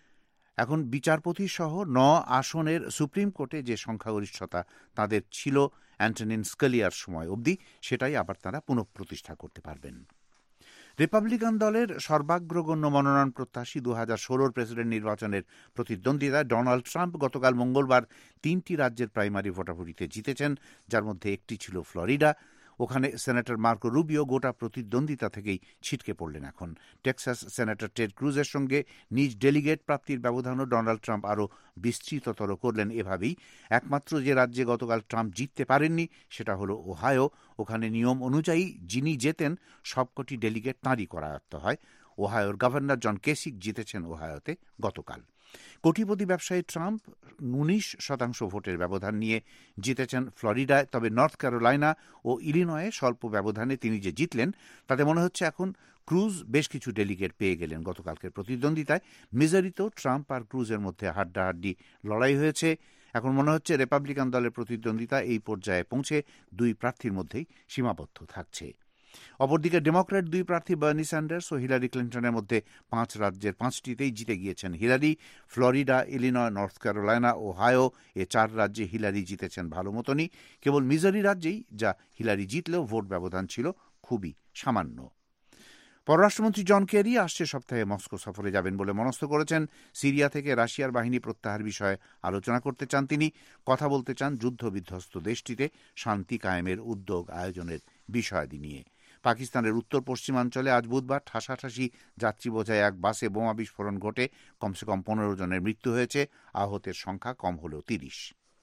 এখন বিচারপতি সহ ন আসনের সুপ্রিম কোর্টে যে সংখ্যাগরিষ্ঠতা তাদের ছিল অ্যান্টনি স্ক্যালিয়ার সময় অবধি, সেটাই আবার তাঁরা পুনঃপ্রতিষ্ঠা করতে পারবেন। রিপাবলিকান দলের সর্বাগ্রগণ্য মনোনয়ন প্রত্যাশী দু হাজার ষোলোর প্রেসিডেন্ট নির্বাচনের প্রতিদ্বন্দ্বিতা ডোনাল্ড ট্রাম্প গতকাল মঙ্গলবার তিনটি রাজ্যের প্রাইমারি ভোটাভুটিতে জিতেছেন, যার মধ্যে একটি ছিল ফ্লোরিডা। ওখানে সেনেটর মার্কো রুবিও গোটা প্রতিদ্বন্দ্বিতা থেকেই ছিটকে পড়লেন। এখন টেক্সাস সেনেটর টেড ক্রুজের সঙ্গে নিজ ডেলিগেট প্রাপ্তির ব্যবধানও ডোনাল্ড ট্রাম্প আরও বিস্তৃততর করলেন। এভাবেই একমাত্র যে রাজ্যে গতকাল ট্রাম্প জিততে পারেননি সেটা হলো ওহাইও। ওখানে নিয়ম অনুযায়ী যিনি জেতেন সবকটি ডেলিগেট তাঁরই করায়ত্ত হয়। ওহাইওর গভর্নর জন কেসিক জিতেছেন ওহাইওতে গতকাল। কোটিপতি ব্যবসায়ী ট্রাম্প উনিশ শতাংশ ভোটের ব্যবধান নিয়ে জিতেছেন ফ্লোরিডায়, তবে নর্থ ক্যারোলাইনা ও ইলিনয়ে স্বল্প ব্যবধানে তিনি যে জিতলেন তাতে মনে হচ্ছে এখন ক্রুজ বেশ কিছু ডেলিগেট পেয়ে গেলেন। গতকালকের প্রতিদ্বন্দ্বিতায় মিজোরিতেও ট্রাম্প আর ক্রুজের মধ্যে হাড্ডাহাড্ডি লড়াই হয়েছে। এখন মনে হচ্ছে রিপাবলিকান দলের প্রতিদ্বন্দ্বিতা এই পর্যায়ে পৌঁছে দুই প্রার্থীর মধ্যেই সীমাবদ্ধ থাকছে। অপরদিকে ডেমোক্র্যাট দুই প্রার্থী বার্নি স্যান্ডার্স ও হিলারি ক্লিন্টনের মধ্যে পাঁচ রাজ্যের পাঁচটিতেই জিতে গিয়েছেন Hillary. Florida, Illinois, North Carolina ও হায়ো এ চার রাজ্যে হিলারি জিতেছেন ভালো মতনই। কেবল মিজোরি রাজ্যেই যা হিলারি জিতলেও ভোট ব্যবধান ছিল খুবই সামান্য। পররাষ্ট্রমন্ত্রী জন কেরি আসছে সপ্তাহে মস্কো সফরে যাবেন বলে মনস্থ করেছেন। সিরিয়া থেকে রাশিয়ার বাহিনী প্রত্যাহার বিষয়ে আলোচনা করতে চান তিনি। কথা বলতে চান যুদ্ধবিধ্বস্ত দেশটিতে শান্তি কায়েমের উদ্যোগ আয়োজনের বিষয়াদি নিয়ে। পাকিস্তানের উত্তর পশ্চিমাঞ্চলে আজ বুধবার ঠাসাঠাসি যাত্রী বোঝায় এক বাসে বোমা বিস্ফোরণ ঘটে কমসে কম পনেরো জনের মৃত্যু হয়েছে, আহতের সংখ্যা কম হলেও তিরিশ।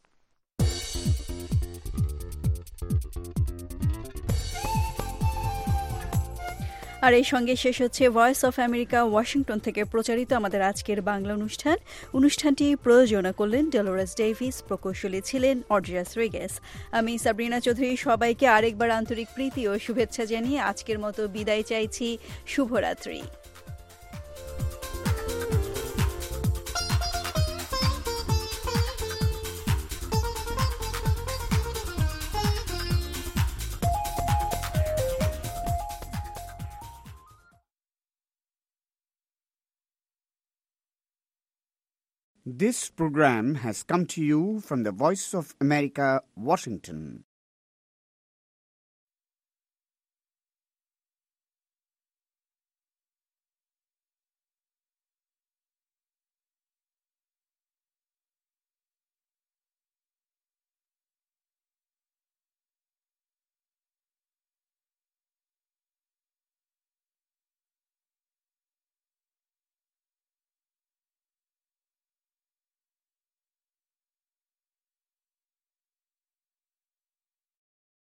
আর এই সঙ্গে শেষ হচ্ছে ভয়েস অফ আমেরিকা ওয়াশিংটন থেকে প্রচারিত আমাদের আজকের বাংলা অনুষ্ঠান। অনুষ্ঠানটি প্রযোজনা করলেন ডেলোরাস ডেভিস, প্রকৌশলী ছিলেন অর্জিয়াস রিগেস। আমি সাবরিনা চৌধুরী সবাইকে আরেকবার আন্তরিক প্রীতি ও শুভেচ্ছা জানিয়ে আজকের মতো বিদায় চাইছি। শুভরাত্রি। This program has come to you from the Voice of America, Washington.